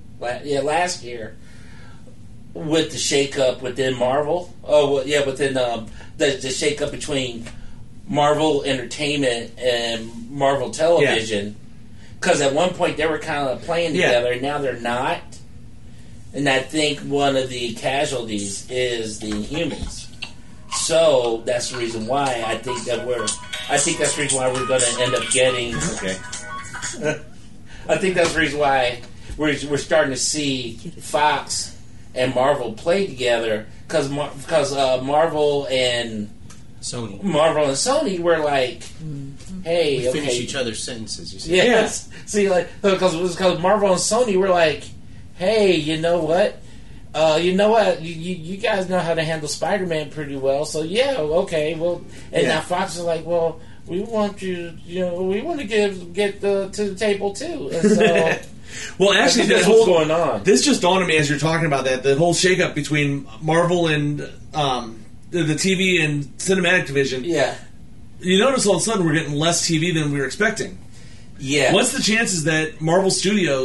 with the shakeup within Marvel, within the shakeup between Marvel Entertainment and Marvel Television, because at one point they were kind of playing together, and now they're not. And I think one of the casualties is the Inhumans. So that's the reason why I think that's the reason why we're going to end up getting. Okay. I think that's the reason why we're starting to see Fox and Marvel play together because Marvel and Sony were like, hey, we finish each other's sentences. You see? Yes. See, like because Marvel and Sony were like, hey, you know what? You guys know how to handle Spider-Man pretty well, so yeah, okay, well, and now Fox is like, well, we want to get to the table too, and so. Well, actually, that's what's going on. This just dawned on me as you're talking about that. The whole shakeup between Marvel and the TV and cinematic division. Yeah. You notice all of a sudden we're getting less TV than we were expecting. Yeah. What's the chances that Marvel Studios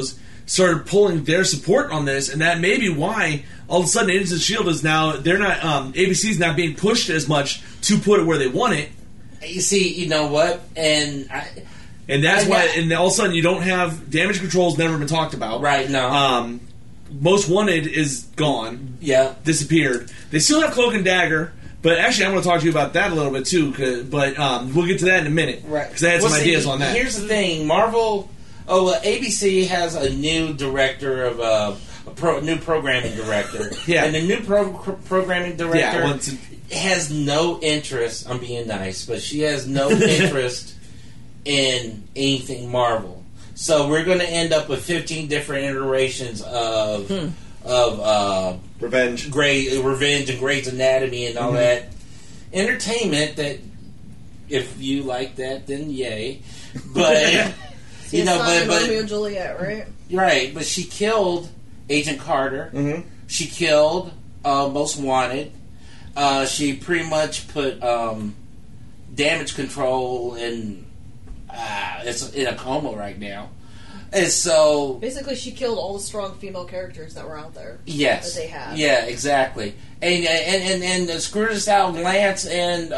started pulling their support on this, and that may be why all of a sudden Agents of S.H.I.E.L.D. is now, they're not, ABC's not being pushed as much to put it where they want it. You see, you know what? And that's why, and all of a sudden you don't have, Damage Control's never been talked about. Right, no. Most Wanted is gone. Yeah. Disappeared. They still have Cloak and Dagger, but actually I'm going to talk to you about that a little bit too, but we'll get to that in a minute. Right. Because I had some ideas on that. Here's the thing, Marvel, ABC has a new director of, new programming director. Yeah. And the new programming director has no interest, I'm being nice, but she has no interest in anything Marvel. So we're going to end up with 15 different iterations of Revenge, Revenge, and Grey's Anatomy, and all that entertainment. That if you like that, then yay. But you know, but Romeo and Juliet, right? Right, but she killed Agent Carter. Mm-hmm. She killed Most Wanted. She pretty much put Damage Control in. It's in a coma right now, and so basically she killed all the strong female characters that were out there. Yes, that they had. Yeah, exactly. And screwed us out, Lance and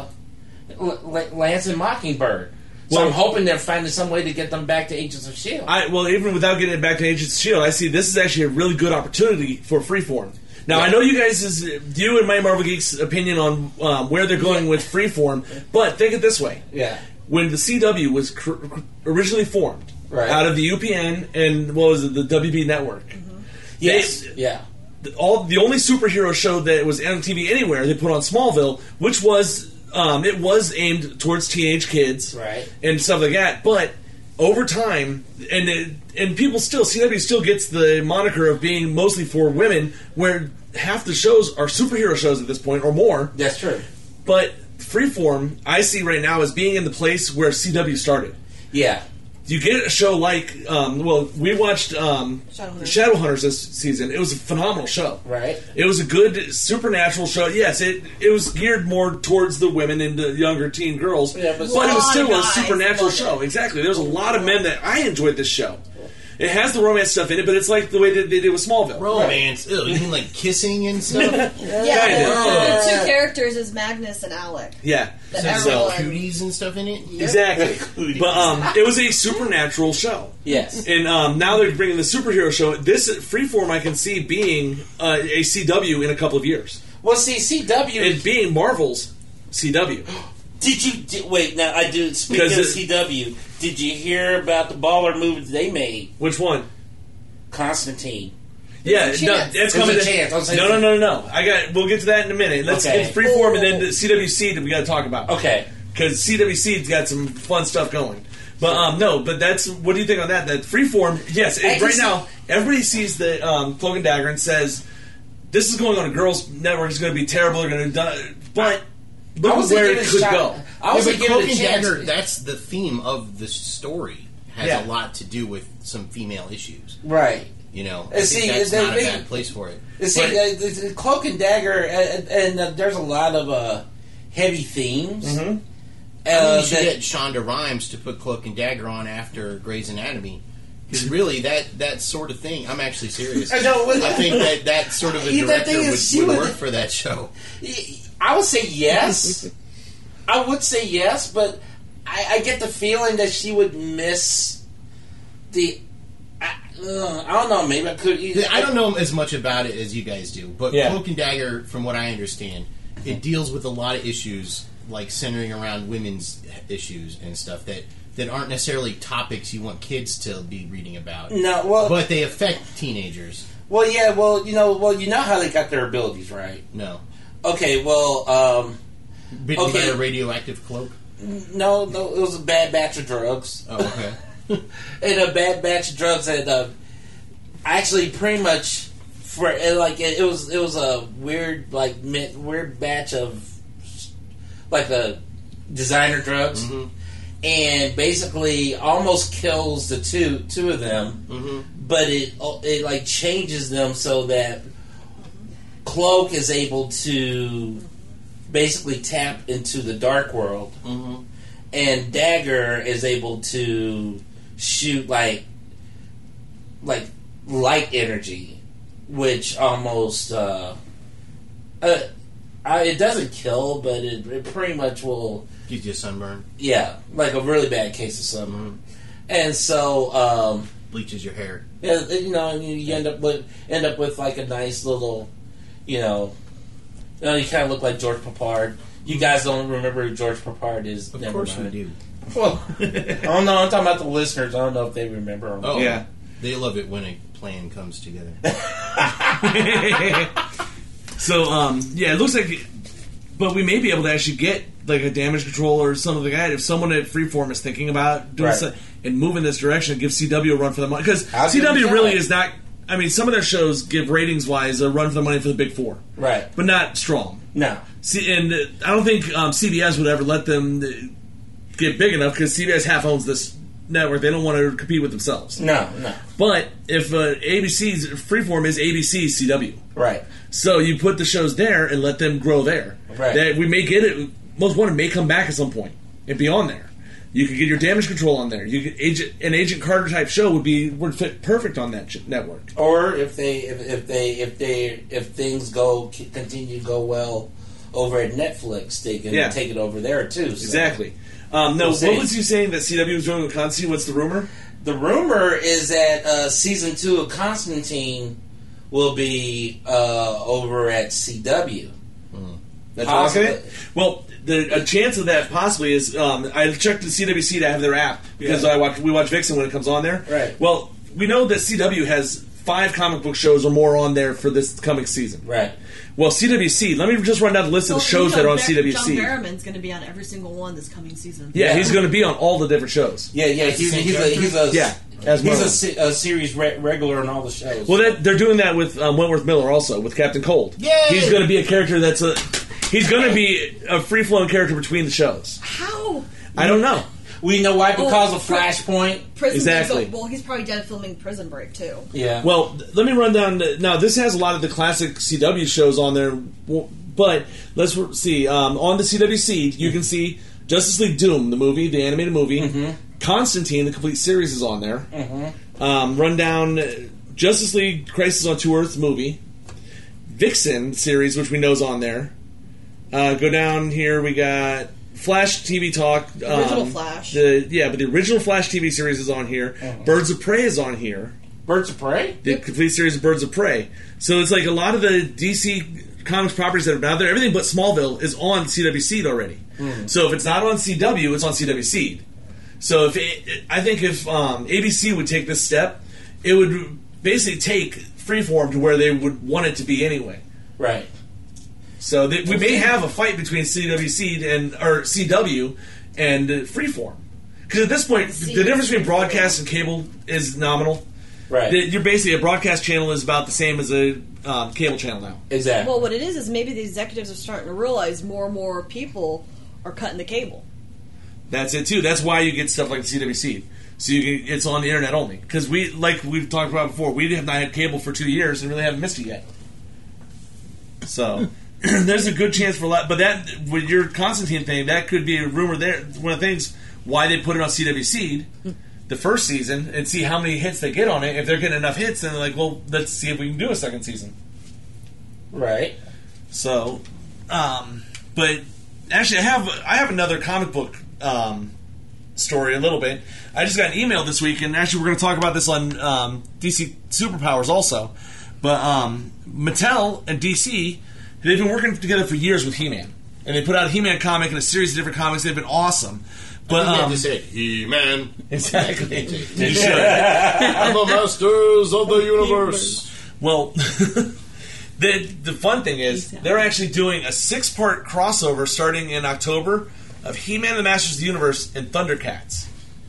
Mockingbird. So I'm hoping they're finding some way to get them back to Agents of S.H.I.E.L.D. Well, even without getting it back to Agents of S.H.I.E.L.D., I see this is actually a really good opportunity for Freeform. Now, I know you guys, you and my Marvel Geeks' opinion on where they're going with Freeform, but think it this way. Yeah. When the CW was originally formed out of the UPN and what was it, the WB network. Mm-hmm. Yes. The only superhero show that was on TV anywhere they put on Smallville, which was it was aimed towards teenage kids, right, and stuff like that. But over time, and people still, CW still gets the moniker of being mostly for women, where half the shows are superhero shows at this point or more. That's true. But Freeform, I see right now as being in the place where CW started. Yeah. You get a show like, we watched Shadowhunters this season. It was a phenomenal show. Right. It was a good supernatural show. Yes, it was geared more towards the women and the younger teen girls, but it was still a supernatural show. Exactly. There was a lot of men that I enjoyed this show. It has the romance stuff in it, but it's like the way that they did with Smallville. Romance? Ew, you mean like kissing and stuff? The two characters is Magnus and Alec. Yeah. So cooties and stuff in it? Exactly. But it was a supernatural show. Yes. And now they're bringing the superhero show. This Freeform I can see being a CW in a couple of years. Well, see, CW... It being Marvel's CW. Wait, now I do. Speaking of CW, did you hear about the baller movie they made? Which one? Constantine. Yeah, it's coming. No. We'll get to that in a minute. Let's get Freeform and then the CWC that we got to talk about. Okay. Because CWC's got some fun stuff going. But but that's what do you think on that? That Freeform, yes. Right now, everybody sees the Cloak and Dagger and says this is going on a girls' network. It's going to be terrible. They're going to, but. Look where it could go. But Cloak and Dagger, that's the theme of the story. Has a lot to do with some female issues. Right. You know, I think that's not a bad place for it. The Cloak and Dagger, and there's a lot of heavy themes. Mm-hmm. You should get Shonda Rhimes to put Cloak and Dagger on after Grey's Anatomy. Because really, that sort of thing, I'm actually serious. I think that sort of a director would work for that show. I would say yes. But I get the feeling that she would miss the. I don't know. Maybe I could. I don't know as much about it as you guys do, but Cloak and Dagger, from what I understand, it deals with a lot of issues like centering around women's issues and stuff that aren't necessarily topics you want kids to be reading about. No, but they affect teenagers. Well, yeah. You know how they got their abilities, right? No. Okay, well, Did you get a radioactive cloak? No, it was a bad batch of drugs. Oh, okay. And a bad batch of drugs that actually pretty much it was a weird batch of a designer drugs, mm-hmm. and basically almost kills the two of them, mm-hmm. but it changes them so that Cloak is able to basically tap into the dark world, mm-hmm. and Dagger is able to shoot like light energy, which almost it doesn't kill, but it pretty much will gives you a sunburn. Yeah, like a really bad case of sunburn, and so bleaches your hair. Yeah, you know, and you end up with like a nice little, you kind of look like George Papard. You guys don't remember who George Papard is? Of course we do. Well, I don't know. I'm talking about the listeners. I don't know if they remember. Or oh, yeah. They love it when a plan comes together. So, yeah, it looks like... But we may be able to actually get, like, a damage control or something like that if someone at Freeform is thinking about doing something and move in this direction and give CW a run for the money. Because CW really is not... I mean, some of their shows give ratings-wise a run for the money for the big four. Right. But not strong. No. See, and I don't think CBS would ever let them get big enough because CBS half owns this network. They don't want to compete with themselves. No. But if ABC's Freeform is ABC's CW. Right. So you put the shows there and let them grow there. Right. We may get it. Most Wanted may come back at some point and be on there. You could get your damage control on there. You could an Agent Carter type show would fit perfect on that network. Or if things continue to go well over at Netflix, they can take it over there too. So. Exactly. No, what was you saying that CW was doing with Constantine? What's the rumor? The rumor is that season 2 of Constantine will be over at CW. That's possibly. Well, a chance of that possibly is I checked the CWC to have their app because we watch Vixen when it comes on there. Right. Well, we know that CW has 5 comic book shows or more on there for this coming season. Right. Well, CWC, let me just run down the list of the shows that are on CWC. John Barrowman's going to be on every single one this coming season. Yeah, he's going to be on all the different shows. Yeah, he's a series regular on all the shows. Well, they're doing that with Wentworth Miller also, with Captain Cold. Yay! He's going to be a character he's going to be a free-flowing character between the shows. How? I don't know. We know why, because of Flashpoint. Exactly. Well, he's probably done filming Prison Break, too. Yeah. Well, let me run down... Now, this has a lot of the classic CW shows on there, but let's see. On the CWC, you can see Justice League Doom, the movie, the animated movie. Mm-hmm. Constantine, the complete series, is on there. Mm-hmm. Run down Justice League Crisis on Two Earths movie. Vixen series, which we know is on there. Go down here, we got... Flash TV Talk. Original Flash. But the original Flash TV series is on here. Uh-huh. Birds of Prey is on here. Birds of Prey? The complete series of Birds of Prey. So it's like a lot of the DC Comics properties that are out there, everything but Smallville is on CW Seed already. Mm-hmm. So if it's not on CW, it's on CW Seed. So I think if ABC would take this step, it would basically take Freeform to where they would want it to be anyway. Right. So we may have a fight between CW and Freeform, because at this point the difference between broadcast and cable is nominal. Right. You're basically a broadcast channel is about the same as a cable channel now. Exactly. Well, what it is maybe the executives are starting to realize more and more people are cutting the cable. That's it too. That's why you get stuff like the CWC. So it's on the internet only, because we've talked about before, we have not had cable for 2 years and really haven't missed it yet. So. There's a good chance for a lot, but that with your Constantine thing, that could be a rumor there. One of the things why they put it on CW Seed the first season and see how many hits they get on it. If they're getting enough hits, then they're like, well, let's see if we can do a second season. Right. So, but actually, I have another comic book story a little bit. I just got an email this week, and actually, we're going to talk about this on DC Superpowers also. But Mattel and DC. They've been working together for years with He-Man. And they put out a He-Man comic and a series of different comics. They've been awesome. But you say He-Man. Exactly. You should. I'm the masters of the universe. Well, the fun thing is, they're actually doing a 6-part crossover starting in October of He-Man and the Masters of the Universe and Thundercats.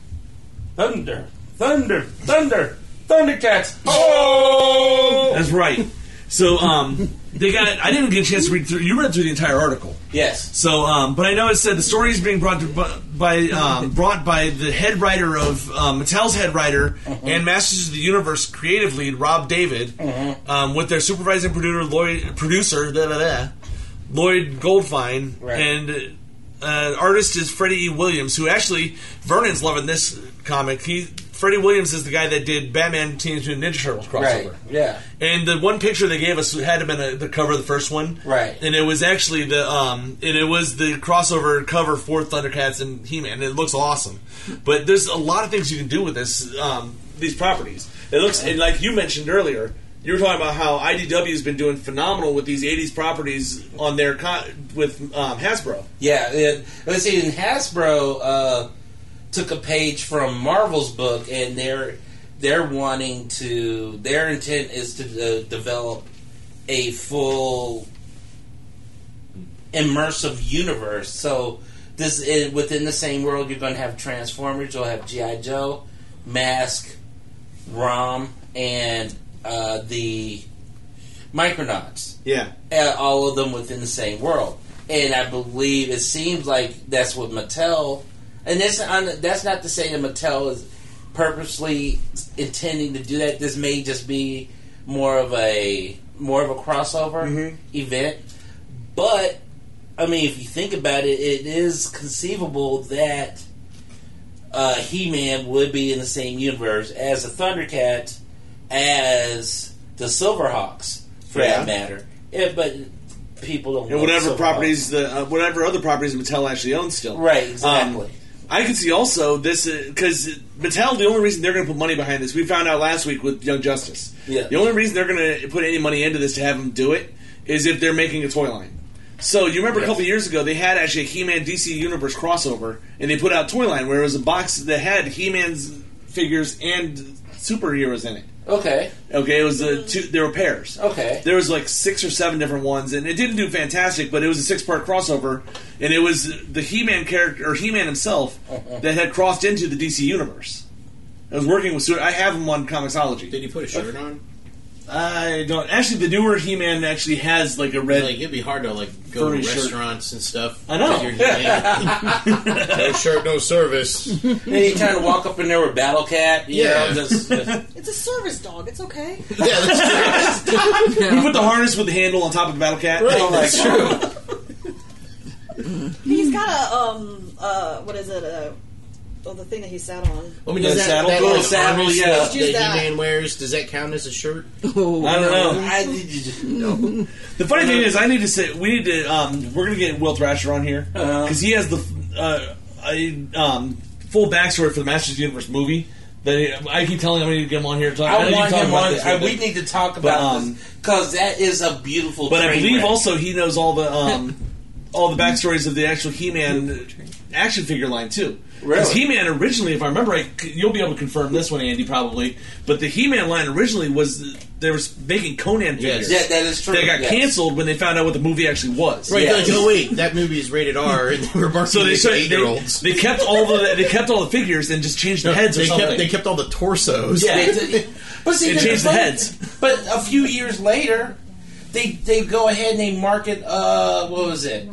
Thundercats. Oh! That's right. So, they got. I didn't get a chance to read through. You read through the entire article. Yes. So, but I know it said the story is being brought by the head writer of Mattel's head writer and Masters of the Universe creative lead Rob David, with their supervising producer Lloyd Goldfine, and artist is Freddie E. Williams, who actually Vernon's loving this comic. Freddie Williams is the guy that did Batman Teenage Mutant Ninja Turtles crossover. Right. Yeah. And the one picture they gave us had been the cover of the first one. Right. And it was actually the crossover cover for Thundercats and He-Man. And it looks awesome. But there's a lot of things you can do with this these properties. It looks, and like you mentioned earlier, you were talking about how IDW has been doing phenomenal with these 80s properties on their with Hasbro. Yeah. Let's see, and Hasbro took a page from Marvel's book, and they're wanting to. Their intent is to develop a full immersive universe. So this within the same world, you're going to have Transformers. You'll have G.I. Joe, Mask, Rom, and the Micronauts. Yeah. All of them within the same world. And I believe it seems like that's what Mattel. And that's not to say that Mattel is purposely intending to do that. This may just be more of a crossover event. But I mean, if you think about it, it is conceivable that He-Man would be in the same universe as the Thundercats, as the Silverhawks, for that matter. Yeah, but people don't. And whatever properties, whatever other properties Mattel actually owns still. Right, exactly. I can see also this because Mattel. The only reason they're going to put money behind this, we found out last week with Young Justice. Yeah. The only reason they're going to put any money into this to have them do it is if they're making a toy line. So you remember a couple years ago they had actually a He-Man DC Universe crossover, and they put out a toy line where it was a box that had He-Man's figures and superheroes in it. Okay. It was there were pairs. Okay. There was like 6 or 7 different ones, and it didn't do fantastic, but it was a 6-part crossover, and it was the He-Man character, or He-Man himself, that had crossed into the DC Universe. I was working with I have him on Comixology. Did he put a shirt on? I don't. Actually, the newer He-Man actually has like a red. Like it'd be hard to go to restaurants shirt. And stuff. I know. No shirt, no service. Any time to walk up in there with Battle Cat. It's a service dog. It's okay. Yeah, that's true. You put the harness with the handle on top of the Battle Cat. Right, that's true. He's got a what is it? The thing that he sat on. I mean, does that little saddle, that He-Man wears, does that count as a shirt? Oh, I don't know. The funny thing is, we need to. We're going to get Will Thrasher on here because he has the full backstory for the Masters of the Universe movie. That I keep telling him I need to get him on here to talk. I want him on. We need to talk about this because that is a beautiful. But I believe also he knows all the backstories of the actual He-Man action figure line too. Because He-Man originally, if I remember right, you'll be able to confirm this one, Andy, probably. But the He-Man line originally was they were making Conan figures. Yeah, that is true. They got canceled when they found out what the movie actually was. Right? Yes. Like, oh wait, that movie is rated R, and we're marketing it to 8-year-olds. They kept all the figures and just changed the heads. They kept all the torsos. Yeah, but see, they changed the heads. But a few years later, they go ahead and they market what was it?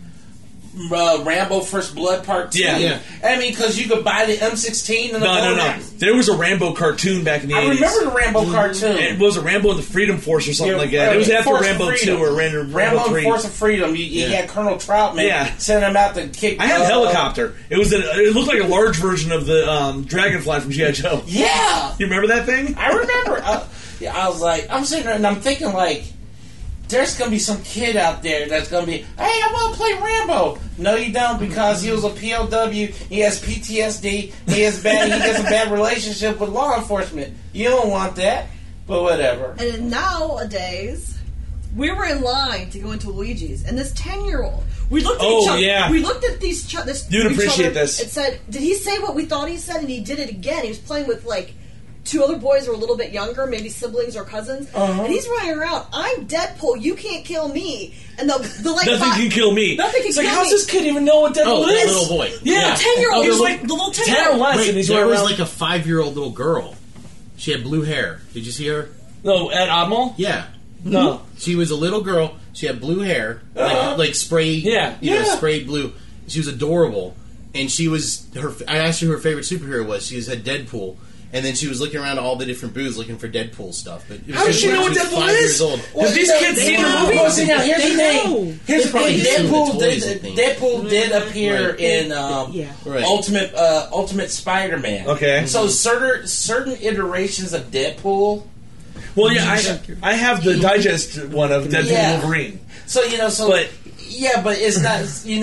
Rambo First Blood Part 2. Yeah. I mean, because you could buy the M16 and the No. There was a Rambo cartoon back in the 80s. I remember the Rambo cartoon. It was a Rambo and the Freedom Force or something like that. It was after Rambo 2 or Rambo 3. and Force of Freedom. You had Colonel Troutman sending him out to kick. I had a helicopter. It looked like a large version of the Dragonfly from G.I. Joe. Yeah. You remember that thing? I remember. I was like, I'm sitting there and I'm thinking like, there's going to be some kid out there that's going to be, hey, I want to play Rambo. No, you don't, because he was a POW. He has PTSD. He has a bad relationship with law enforcement. You don't want that, but whatever. And nowadays, we were in line to go into Luigi's, and this 10-year-old, we looked at each other. Yeah. We looked at these. You'd appreciate this. It said, "Did he say what we thought he said?" And he did it again. He was playing with like 2 other boys who are a little bit younger, maybe siblings or cousins, and he's running around. I'm Deadpool. You can't kill me. And the like nothing can kill me. Nothing can kill me. How's this kid even know what Deadpool is? That little boy. Yeah, 10-year-old. He's like the little 10 or less. Wait, and he's there was like a 5-year-old little girl. She had blue hair. Did you see her? No, at Oddmall? Yeah. No. She was a little girl. She had blue hair, like spray. Yeah, sprayed blue. She was adorable, and she was I asked her who her favorite superhero was. She had Deadpool, And then she was looking around all the different booths looking for Deadpool stuff. But it was How does she know what was Deadpool 5 is? years old. Have these kids seen the movie? Well, see, now here's the thing. Here's the probably thing. just some of the toys and things. Deadpool did appear Right. in Right. Ultimate Spider-Man. Okay. So certain iterations of Deadpool. Well, yeah, I have the digest one of Deadpool Yeah. Wolverine. So but it's not.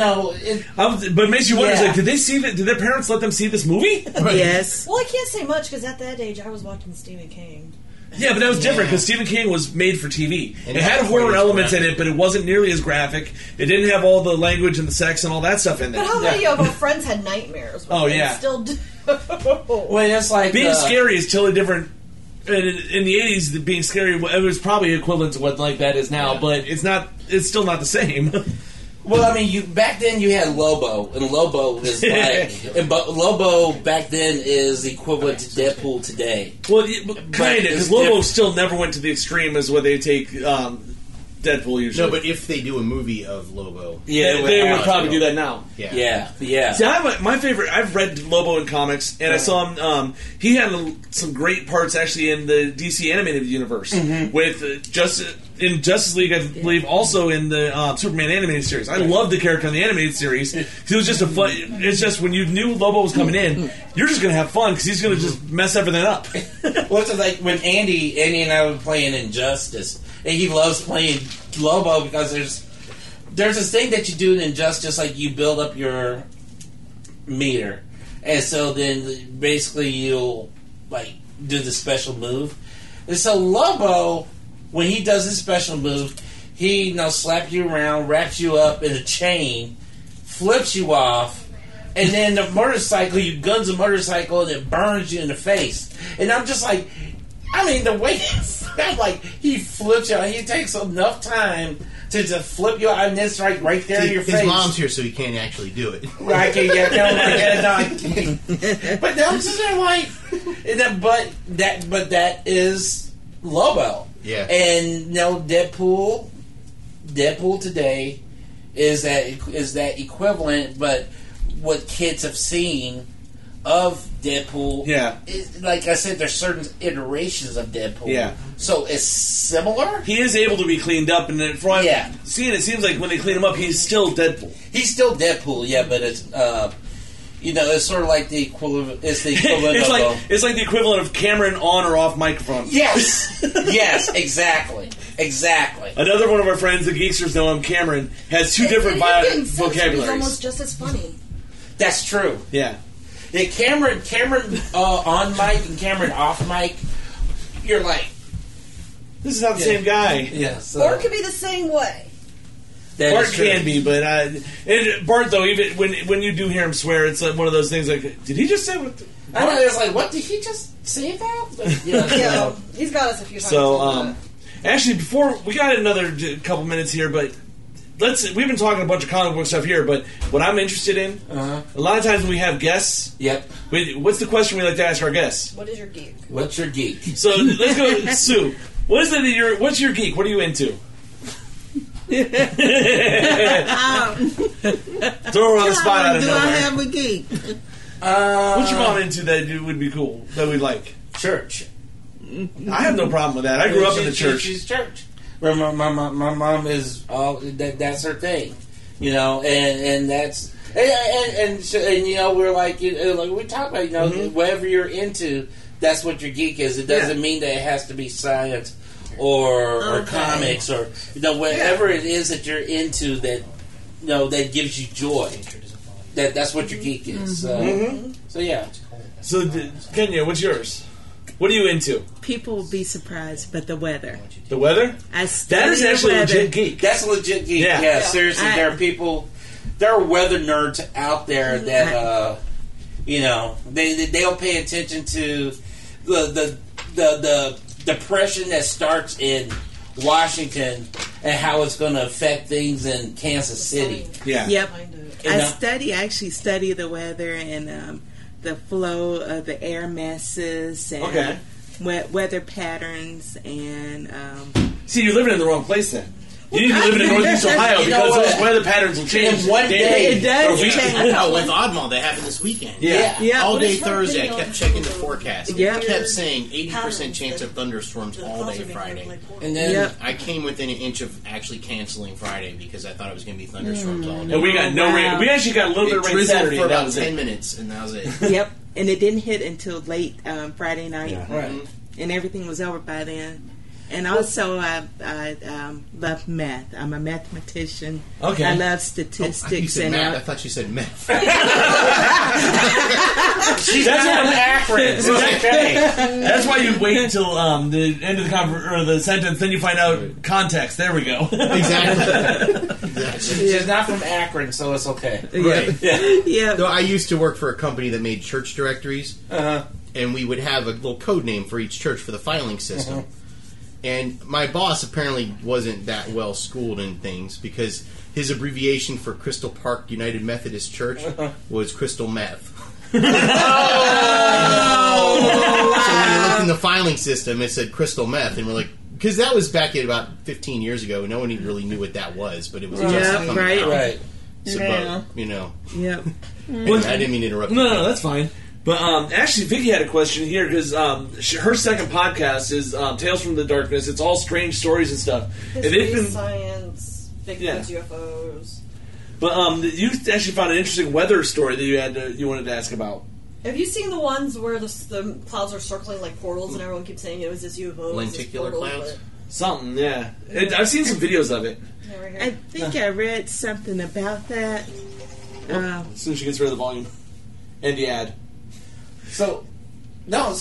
But it makes you wonder, Yeah. like, did they see that? Did their parents let them see this movie? Yes. Well, I can't say much because at that age I was watching Stephen King. Yeah, but that was different because Stephen King was made for TV. And It had not horror quite as elements in graphic. it, but it wasn't nearly as graphic. It didn't have all the language and the sex and all that stuff in there. But how many of our friends had nightmares? Oh, and yeah. Still do. Well, it's like Being scary is totally different. In the 80s, being scary, it was probably equivalent to what like that is now, but it's not. It's still not the same. Well, I mean, back then you had Lobo, and Lobo is like, Lobo back then is equivalent to Deadpool today. Well, kind of, because Lobo still never went to the extreme as where they take Deadpool usually. No, but if they do a movie of Lobo, they would probably do that now. Yeah. See, my favorite. I've read Lobo in comics, and I saw him. He had some great parts actually in the DC animated universe with in Justice League, I believe, also in the Superman animated series. I loved the character in the animated series. It was just a fun. It's just when you knew Lobo was coming in, you're just going to have fun because he's going to just mess everything up. Well, it's like when Andy and I were playing Injustice, and he loves playing Lobo because there's this thing that you do in Injustice, like you build up your meter, and so then basically you'll like do the special move, and so Lobo, when he does his special move, he slaps you around, wraps you up in a chain, flips you off, and then the motorcycle, you guns the motorcycle, and it burns you in the face. And I'm just like, I mean, the way I'm like, he flips you out. He takes enough time to just flip you out, and it's right there in your his face. mom's here, so he can't actually do it. Right? But I'm just like, but that is Lobo. Yeah. And Deadpool today is that equivalent, but what kids have seen of Deadpool, like I said, there's certain iterations of Deadpool. Yeah. So it's similar. He is able to be cleaned up, and then from seeing it seems like when they clean him up, he's still Deadpool. He's still Deadpool, yeah, but it's it's sort of like the equivalent. It's the equivalent it's of it's like the equivalent of Cameron on or off microphone. Yes, yes, exactly. Another one of our friends, the Geeksters, know him. Cameron has two different He's vocabularies. almost just as funny. That's true. Yeah. Yeah, Cameron on mic and Cameron off mic. You're like, this is not the same guy. Yeah, so. Or it could be the same way. Bart can be, but and Bart though, even when you do hear him swear, it's like one of those things. Like, did he just say what? I know. It's like, what did he just say that? But, Yeah, he's got us a few times. So, actually, before we got another couple minutes here, but we've been talking a bunch of comic book stuff here, but what I'm interested in, a lot of times when we have guests, what's the question we like to ask our guests? What is your geek? What's your geek? So let's go, Sue. What's your geek? What are you into? Throw her on the spot out of Do nowhere. I have a geek? What's your mom into that would be cool, that we'd like? Church. I have no problem with that. I grew up in the church. She's church. My mom is all that's her thing, and that's and we're like we talk about whatever you're into, that's what your geek is. It doesn't mean that it has to be science or comics or whatever it is that you're into that that gives you joy. That's what your geek is. So yeah. So Kenya, what's yours? What are you into? People will be surprised, but the weather. The weather? I study that is actually a legit geek. That's a legit geek. Yeah, seriously, there are people, there are weather nerds out there that they'll pay attention to the depression that starts in Washington and how it's going to affect things in Kansas City. Yeah. Yep. I actually study the weather and the flow of the air masses and weather patterns and see, you're living in the wrong place then. You need to live in Northeast Ohio because those weather patterns will change. In one day, it does We, change. no, with Oddmall, they happened this weekend. Yeah. All But day it's not Thursday, I depending kept on checking the forecast. Yeah. It kept saying 80% chance of thunderstorms all day Friday. And then I came within an inch of actually canceling Friday because I thought it was going to be thunderstorms all day. And we got no rain. We actually got a little bit of rain drizzled Saturday. for and that about was 10 it. minutes, and that was it. Yep, and it didn't hit until late Friday night. Yeah. right. And everything was over by then. And also, I love math. I'm a mathematician. Okay. I love You statistics said and math. I thought you said meth. She's not from Akron. It's okay. That's why you wait until the end of the sentence, then you find out context. There we go. Exactly. She's not from Akron, so it's okay. Right. yeah. So I used to work for a company that made church directories, and we would have a little code name for each church for the filing system. And my boss apparently wasn't that well schooled in things because his abbreviation for Crystal Park United Methodist Church was Crystal Meth. So when you looked in the filing system, it said Crystal Meth, and we're like, because that was back at about 15 years ago. No one even really knew what that was, but it was just coming right. out. Right. So, Yeah. but, you know, Yep. anyway, I didn't mean to interrupt. No, that's fine. But actually, Vicky had a question here because her second podcast is Tales from the Darkness. It's all strange stories and stuff. And they've History, been, science, Bigfoot, UFOs. but you actually found an interesting weather story that you wanted to ask about. Have you seen the ones where the clouds are circling like portals and everyone keeps saying it was this UFO? Lenticular clouds? Something, yeah. I've seen some videos of it. I think I read something about that. As soon as she gets rid of the volume. And the ad. So the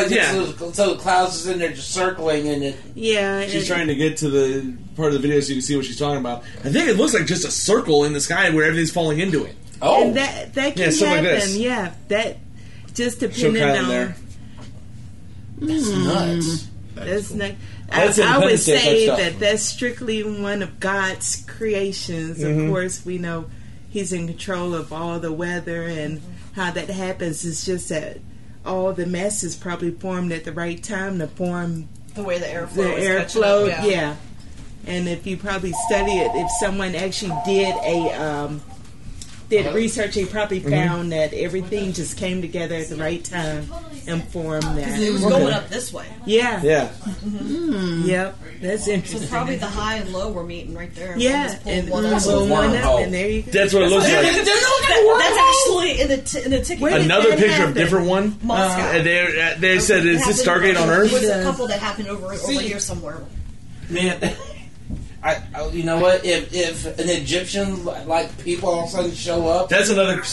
clouds is in there just circling, and it. Yeah. She's trying to get to the part of the video so you can see what she's talking about. I think it looks like just a circle in the sky where everything's falling into it. Oh. And that can something happen. like this. Yeah. That just Show depending Kyle on. there. That's nuts. That's cool. not. That's I would Independence Day say type that stuff. that's strictly one of God's creations. Mm-hmm. Of course, we know He's in control of all the weather and how that happens. It's just that all the mess is probably formed at the right time to form the way the airflow the is catching airflow. up, Yeah. And if you probably study it, if someone actually did research, they probably found that everything just came together at the right time and formed that. Because it was going up this way. Yeah. Yeah. Mm-hmm. Yep. That's interesting. So probably the high and low were meeting right there. Yeah. Just pull And one pull up. one up, and there you go. That's what it looks like. That's actually in the ticket. Where did Another that picture of happen? different one. Moscow. And they said, "Is this Stargate on Earth?" There's a couple that happened over here somewhere. Man, you know what? If an Egyptian like people all of a sudden show up, That's another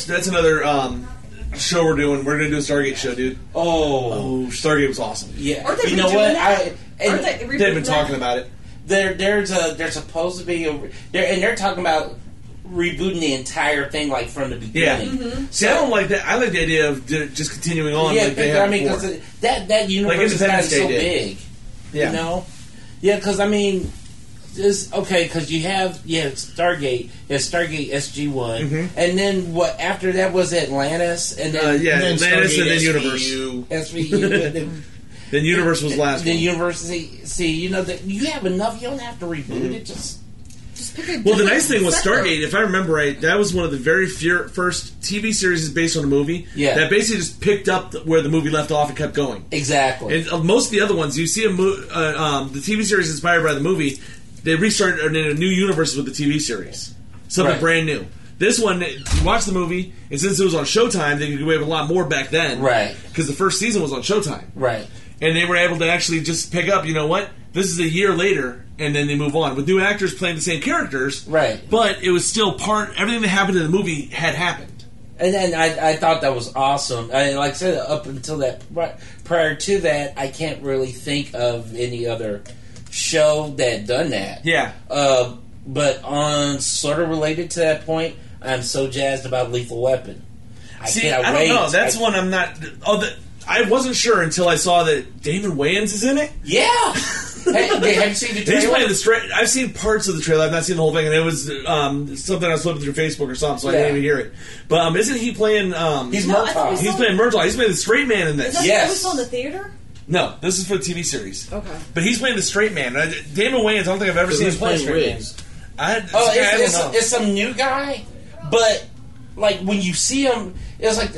show we're doing. We're gonna do a Stargate show, dude. Oh, Stargate was awesome. Yeah, Aren't they you know redoing what? that? Aren't they They've been rebooting talking that? about it. There's supposed to be they're talking about rebooting the entire thing like from the Yeah. beginning. Mm-hmm. See, I don't like that. I like the idea of just continuing on. Yeah, like they because, have I mean, before. because that universe Like is gotten Independence Day so did. big. Yeah. You know? Yeah, because, I mean, it's okay, because you have, Stargate, Stargate SG-1, and then what, after that was Atlantis, and then... Atlantis, Stargate and then SVU. Universe. SVU. Then Universe was last The one. Universe, see, you know, that you have enough, you don't have to reboot it, just pick a Well, the different nice thing with sector. Stargate, if I remember right, that was one of the very first TV series based on a movie that basically just picked up where the movie left off and kept going. Exactly. And most of the other ones, you see the TV series inspired by the movie, they restarted in a new universe with the TV series. Something Right. brand new. This one, you watch the movie, and since it was on Showtime, they could get away with a lot more back then. Right. Because the first season was on Showtime. Right. And they were able to actually just pick up, you know what? This is a year later, and then they move on. With new actors playing the same characters. Right. But it was still everything that happened in the movie had happened. And then I thought that was awesome. Like I said, up until that, prior to that, I can't really think of any other show that done that. Yeah. But on sort of related to that point, I'm so jazzed about Lethal Weapon. I don't know. That's one I'm not... I wasn't sure until I saw that Damon Wayans is in it. Yeah! Have you seen the trailer? He's playing the I've seen parts of the trailer. I've not seen the whole thing, and it was something I was flipping through Facebook or something, so I didn't even hear it. But isn't he playing? He's Murtaugh. He's playing Murtaugh. He's playing the straight man in this. Is that what we saw in the theater? No, this is for the TV series. Okay. But he's playing the straight man. Damon Wayans, I don't think I've ever seen him play a straight man. I don't know. It's some new guy, but like when you see him, it's like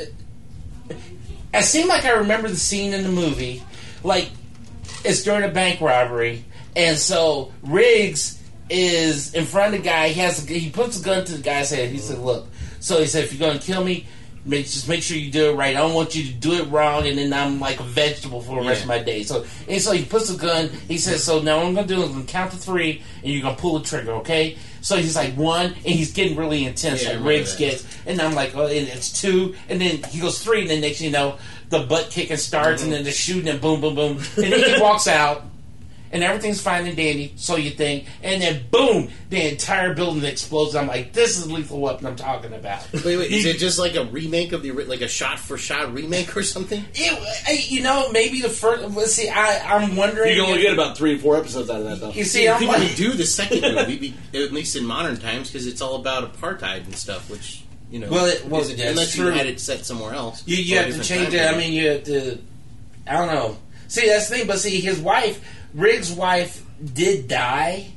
it seemed like I remember the scene in the movie, like it's during a bank robbery, and so Riggs is in front of the guy. He puts a gun to the guy's head. He said, "Look," so he said, "If you're going to kill me, just make sure you do it right. I don't want you to do it wrong, and then I'm like a vegetable for the rest of my day." So he puts a gun. He says, "So now what I'm going to do is I'm going to count to 3, and you're going to pull the trigger, okay?" So he's like 1, and he's getting really intense. Like Riggs gets, and I'm like, "Oh," and it's 2, and then he goes 3, and then next thing you know, the butt kicking starts, and then the shooting, and boom, boom, boom, and then he walks out. And everything's fine and dandy, so you think. And then, boom, the entire building explodes. I'm like, this is Lethal Weapon I'm talking about. Wait, is it just like a remake of like a shot-for-shot remake or something? Maybe the first... Let's see, I'm wondering... You can only get about 3 or 4 episodes out of that, though. You see, I'm like... do the second movie, at least in modern times, because it's all about apartheid and stuff, which, unless you had it set somewhere else. You have to change it. I mean, you have to... I don't know. See, that's the thing, but see, his wife... Riggs' wife did die,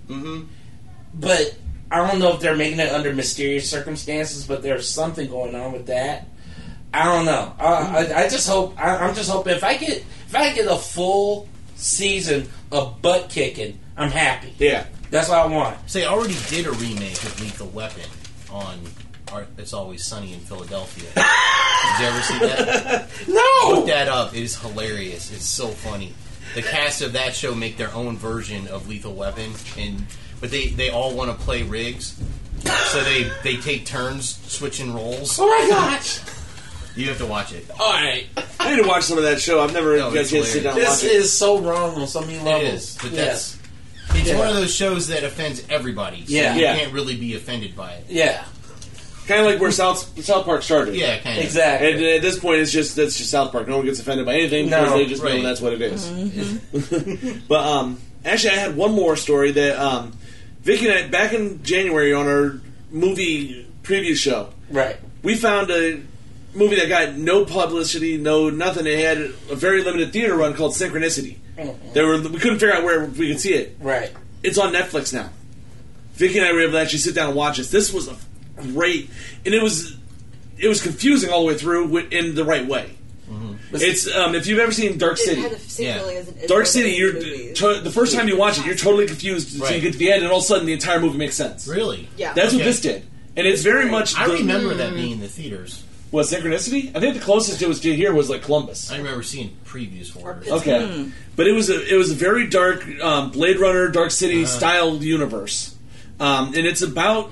but I don't know if they're making it under mysterious circumstances. But there's something going on with that. I don't know. I just hope. I'm just hoping if I get a full season of butt kicking, I'm happy. Yeah, that's what I want. So they already did a remake of Lethal Weapon on It's Always Sunny in Philadelphia. Did you ever see that? No. Look that up. It is hilarious. It's so funny. The cast of that show make their own version of Lethal Weapon, but they all want to play Riggs, so they take turns switching roles. Oh my gosh! You have to watch it. All right, I need to watch some of that show. I've never got a chance to sit down and watch it. This is so wrong on so many levels. It is, but it's one of those shows that offends everybody. So you can't really be offended by it. Yeah. Kind of like where South Park started. Yeah, kind of. Exactly. And at this point, that's just South Park. No one gets offended by anything because they just know that's what it is. Mm-hmm. But actually, I had one more story that Vicky and I, back in January on our movie preview show, we found a movie that got no publicity, no nothing. It had a very limited theater run called Synchronicity. We couldn't figure out where we could see it. Right. It's on Netflix now. Vicky and I were able to actually sit down and watch this. This was great, and it was confusing all the way through in the right way. It's if you've ever seen Dark City, Dark City, the first time you watch it, you're totally confused until you get to the end, and all of a sudden the entire movie makes sense. Really? Yeah. That's what this did, and it's very much. I remember that being in the theaters. What, Synchronicity? I think the closest it was to here was like Columbus. I remember seeing previews for it. Okay, but it was a very dark Blade Runner, Dark City style universe, and it's about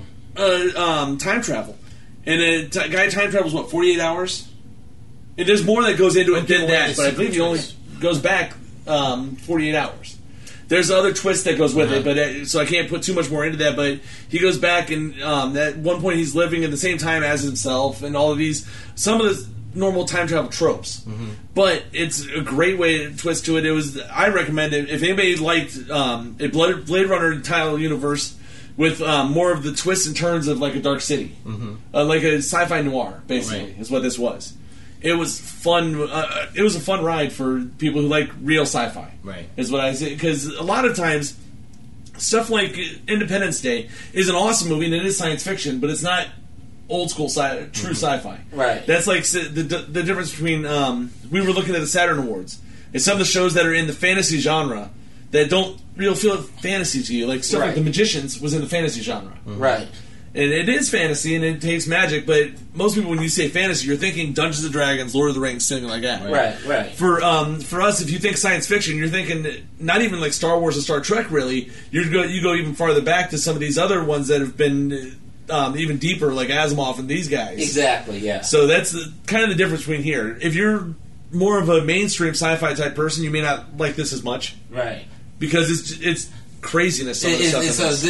time travel, and a guy time travels 48 hours, and there's more that goes into it than that, but I believe he only goes back 48 hours. There's other twist that goes with it, but so I can't put too much more into that. But he goes back, and at one point he's living at the same time as himself, and all of these some of the normal time travel tropes. But it's a great way to twist to it. I recommend it if anybody liked a Blade Runner style universe with more of the twists and turns of like a Dark City, like a sci-fi noir, basically, is what this was. It was fun. It was a fun ride for people who like real sci-fi. Right, is what I say. Because a lot of times, stuff like Independence Day is an awesome movie and it is science fiction, but it's not old school true sci-fi. Right. That's like the difference between. We were looking at the Saturn Awards, and some of the shows that are in the fantasy genre that don't really feel fantasy to you, like stuff like The Magicians was in the fantasy genre. Right. And it is fantasy, and it takes magic, but most people, when you say fantasy, you're thinking Dungeons & Dragons, Lord of the Rings, something like that. Right. For us, if you think science fiction, you're thinking not even like Star Wars or Star Trek, really. You go even farther back to some of these other ones that have been even deeper, like Asimov and these guys. Exactly, yeah. So that's kind of the difference between here. If you're more of a mainstream sci-fi type person, you may not like this as much. Right. Because it's craziness. Some of the stuff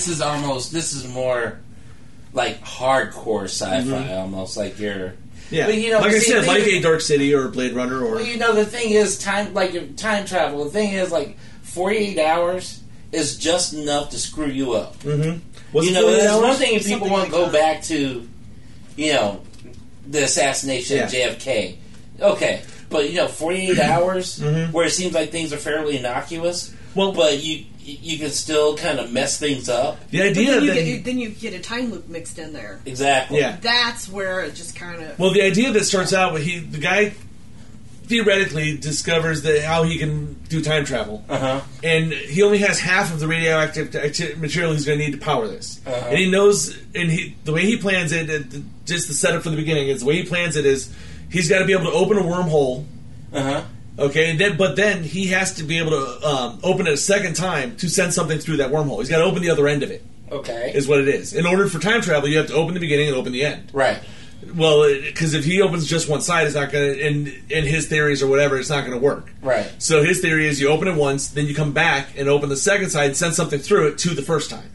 this is more like hardcore sci-fi, almost like you're. Yeah, but, like I said, like a Dark City or a Blade Runner, or the thing is time travel. The thing is 48 hours is just enough to screw you up. There's one thing if people want to go back to, the assassination of JFK. Okay. But 48 hours where it seems like things are fairly innocuous. Well, but you can still kind of mess things up. The idea then you get a time loop mixed in there. Exactly. Yeah. That's where it just kind of. Well, the idea that starts out with the guy theoretically discovers that how he can do time travel, and he only has half of the radioactive material he's going to need to power this. And he knows, and the way he plans it, just the setup from the beginning is the way he plans it is he's got to be able to open a wormhole. Okay, but then he has to be able to open it a second time to send something through that wormhole. He's got to open the other end of it. Okay, is what it is. In order for time travel, you have to open the beginning and open the end. Right. Well, because if he opens just one side, it's not going to, in his theories or whatever, it's not going to work. Right. So his theory is you open it once, then you come back and open the second side and send something through it to the first time.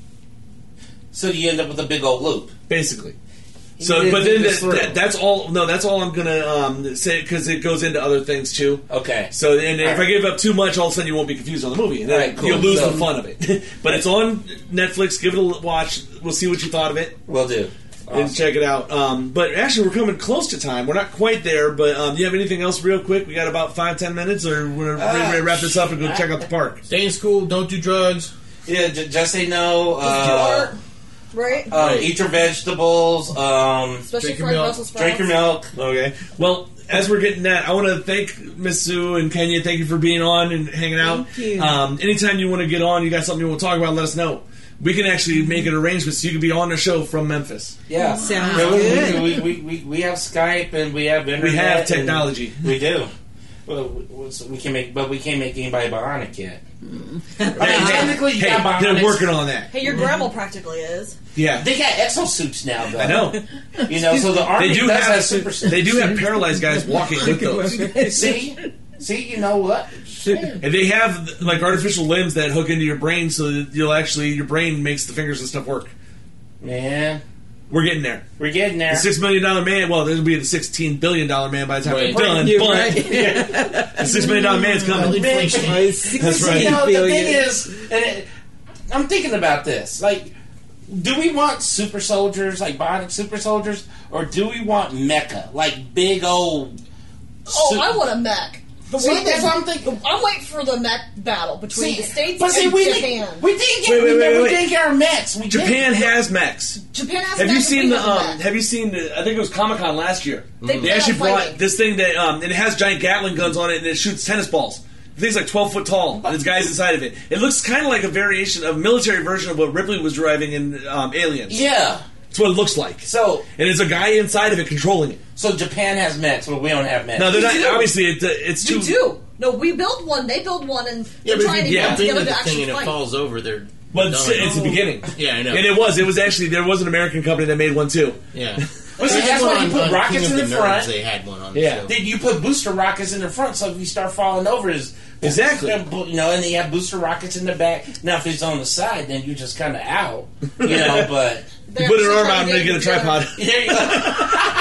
So you end up with a big old loop. Basically. So, but then that's all. No, that's all I'm gonna say because it goes into other things too. Okay. So, and if I give up too much, all of a sudden you won't be confused on the movie, and then cool. you'll lose the fun of it. But it's on Netflix. Give it a watch. We'll see what you thought of it. Will do. Awesome. And check it out. But actually, we're coming close to time. We're not quite there, but do you have anything else real quick? We got about 5-10 minutes, or we're ready to wrap this up and go check out the park. Stay in school. Don't do drugs. Yeah, just say no. Just do art. Right. Eat your vegetables. Especially fried Brussels sprouts. Drink your milk. Okay. Well, as we're getting that, I want to thank Miss Sue and Kenya. Thank you for being on and hanging out. Thank you. Anytime you want to get on, you got something you want to talk about, let us know. We can actually make an arrangement so you can be on the show from Memphis. Yeah. Sounds good. We have Skype and we have internet. We have technology. We do. Well, we can make, but we can't make anybody bionic yet. Technically, you got bionics. They're working on that. Hey, your grandma practically is. Yeah, they got exosuits now, though. I know. So the army does have super suits. They do have paralyzed guys walking with those. See, you know what? And they have like artificial limbs that hook into your brain, so that your brain makes the fingers and stuff work. Man, we're getting there. We're getting there. The $6 million man. Well, there'll be the $16 billion man by the time we're done. You're but right. the $6 million man's coming. That's right. The thing is, I'm thinking about this. Like, do we want super soldiers, like bionic super soldiers, or do we want mecha, like big old? I want a mech. That's what I'm thinking. I'm waiting for the mech battle between the States and Japan. We didn't get our mechs. Japan has mechs. Japan has Have mechs. you seen the? Have you seen the? I think it was Comic-Con last year. They actually brought this thing that and it has giant Gatling guns on it, and it shoots tennis balls. The thing's like 12 foot tall, and there's guys inside of it. It looks kind of like a variation, a military version of what Ripley was driving in Aliens. Yeah. That's what it looks like. So, and there's a guy inside of it controlling it. So Japan has mechs, but we don't have mechs. No, they're not. Obviously, it's too. We do. No, we built one. They build one, and they're trying to get together to actually fight. It falls over. They're well, it's the beginning. Yeah, I know. And it was actually there was an American company that made one too. Yeah. Well, see, that's why you put rockets in the front. They had one on the show. Then you put booster rockets in the front, so if you start falling over, exactly. And then you have booster rockets in the back. Now, if it's on the side, then you're just kind of out. But you put an arm out and then get a tripod. There you go.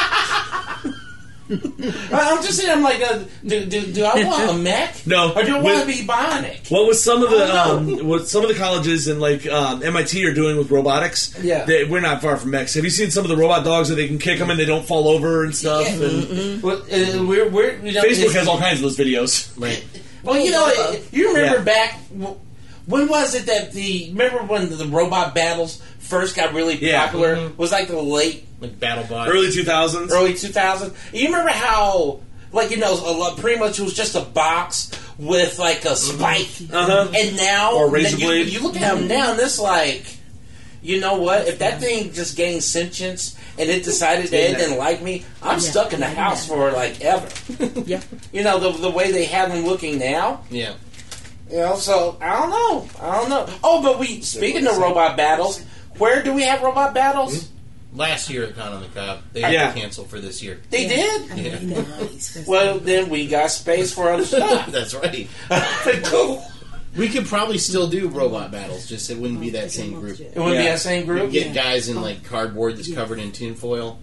I'm just saying. I'm like, do I want a mech? No, or do I want to be bionic? What was some of the colleges and like MIT are doing with robotics? Yeah, we're not far from mechs. Have you seen some of the robot dogs that they can kick them and they don't fall over and stuff? Yeah. And well, Facebook has all kinds of those videos. Right. Well, you remember back. When was it that remember when the robot battles first got really popular? Mm-hmm. Was like the late BattleBot, early 2000s. Early 2000s. You remember how pretty much it was just a box with like a spike, and now or razor blade. You look at them now, and it's like, you know what? If that thing just gained sentience and it decided that it didn't like me, I'm stuck in the house for like ever. Yeah. The way they have them looking now. Yeah. So I don't know. Oh, but speaking of robot battles, where do we have robot battles? Last year at Con on the Cob, they had to cancel for this year. They did? Yeah. Nice. Well, then we got space for other stuff. That's right. Cool. We could probably still do robot battles, just it wouldn't be that same group. It wouldn't be that same group? We'd get guys in like cardboard that's covered in tinfoil.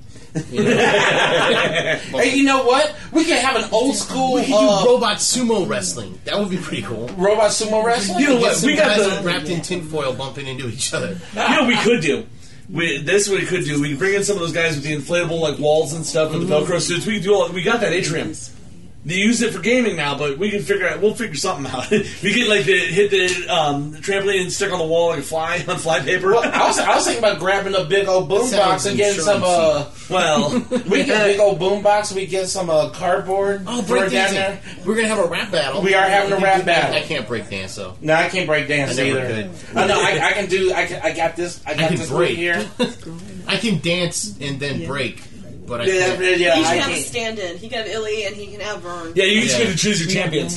Hey, you know what? We could have an old school. We could do robot sumo wrestling. That would be pretty cool. Robot sumo wrestling. You know what? We got guys wrapped in tinfoil bumping into each other. You know what we could do. We could do. We could bring in some of those guys with the inflatable like walls and stuff and the Velcro suits. We could do all. We got that atrium. They use it for gaming now, but we can we'll figure something out. We can hit the trampoline and stick on the wall like a fly on fly paper. Well, I was thinking about grabbing a big old boombox and getting some. We get a big old boombox. We get some cardboard. Oh, throw it down there. We're gonna have a rap battle. We are having a rap battle. I can't break dance though. No, I can't break dance either. I know. I can do. I got this. I got this break here. I can dance and then break. But I he should have a stand-in. He can have Illy and he can have Vern. Yeah, you just get to choose your champions.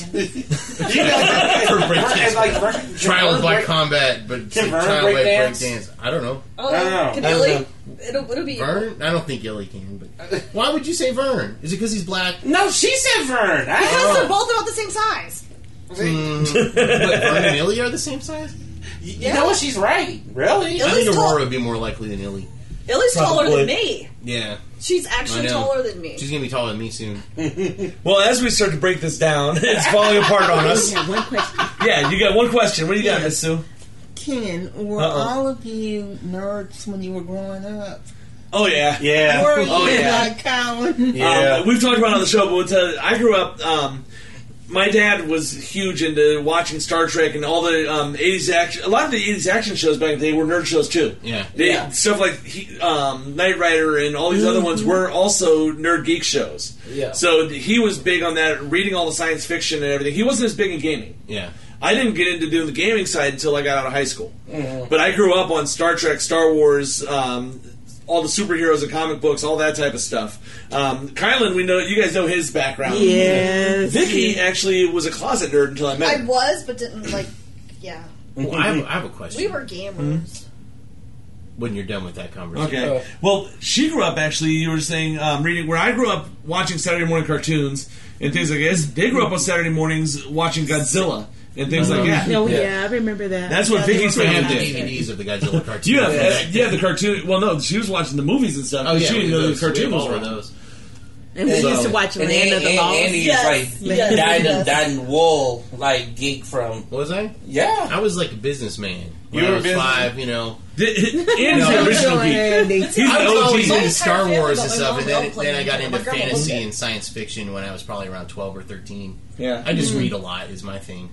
Trials by combat, but trial by break dance. I don't know. Oh, I don't know. Can Illy? It'll be Vern. I don't think Illy can. But why would you say Vern? Is it because he's black? No, she said Vern. Because they're both about the same size. But Vern and Illy are the same size. You know what? She's right. Really? I think Aurora would be more likely than Illy. Illy's taller than me. Yeah. She's actually taller than me. She's going to be taller than me soon. Well, as we start to break this down, it's falling apart on us. One question. Yeah, you got one question. What do you got, Miss Sue? Ken, were all of you nerds when you were growing up? Oh, yeah. Yeah. Were you like Colin? Yeah. We've talked about it on the show, but I grew up... my dad was huge into watching Star Trek and all the 80s action. A lot of the 80s action shows back in the day were nerd shows too. Yeah. Stuff like Knight Rider and all these other ones were also nerd geek shows. Yeah. So he was big on that, reading all the science fiction and everything. He wasn't as big in gaming. Yeah. I didn't get into doing the gaming side until I got out of high school. Mm-hmm. But I grew up on Star Trek, Star Wars, all the superheroes and comic books, all that type of stuff. Kylan, you guys know his background. Yes. Vicky actually was a closet nerd until I met her. I was, but didn't yeah. Well, I have a question. We were gamers. When you're done with that conversation. Okay. Well, she grew up actually. You were saying reading where I grew up watching Saturday morning cartoons and things like this. They grew up on Saturday mornings watching Godzilla and things like that. Oh yeah, I remember that. That's what Vicky's I fan have the did. DVDs of the Godzilla cartoons. You have the cartoon. Well, no, she was watching the movies and stuff. Oh yeah, she didn't know the cartoon was all around. those. And we used to watch Land of the Lost. Andy is dyed in wool, like geek from. What was I? Yeah, I was like a businessman. When You I were was business- 5, you know. He's the original geek. I was always into Star family Wars and got stuff, and my then I got into my grandma fantasy loved it. and science fiction when I was probably around 12 or 13. Yeah. I just read a lot is my thing.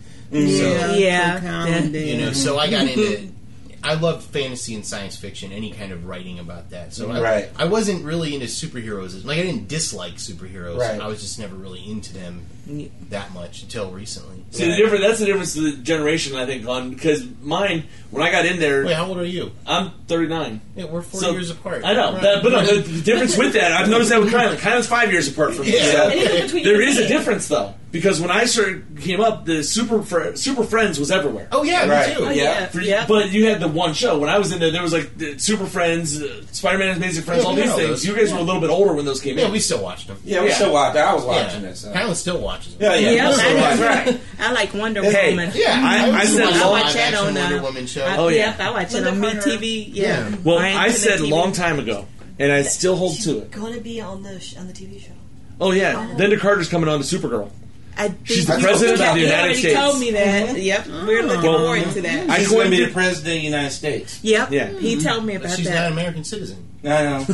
Yeah. So I got into... I loved fantasy and science fiction, any kind of writing about that. So I wasn't really into superheroes. Like, I didn't dislike superheroes. Right. I was just never really into them that much until recently. See, that's the difference to the generation, I think, because mine, when I got in there... Wait, how old are you? I'm 39. Yeah, we're 4 years apart. I know, Right. but no, the difference with that, I've noticed that with Kylan. Kylan's 5 years apart from me. Yeah. So there is a difference, though. Because when I came up, the Super Friends was everywhere. Oh, yeah, me too. Oh, yeah. But you had the one show. When I was in there was like the Super Friends, Spider-Man Amazing Friends, all these things. Those. You guys were a little bit older when those came in. Yeah, we still watched them. Yeah, we still watch. I was watching this. Kylan still watches them. Yeah. That's right. I like Wonder Woman. Yeah, I said I long watch that on Wonder Woman show. I watch it on MeTV. Yeah. Well, Brian I said TV. long time ago, and I still hold to it. Going to be on the TV show. Oh yeah, Linda Carter's coming on to Supergirl. She's the president of the United States. He told me that. Yep, we're looking forward to that. She's going to be the president of the United States. Yep. Yeah. He told me about She's that. not an American citizen. I know.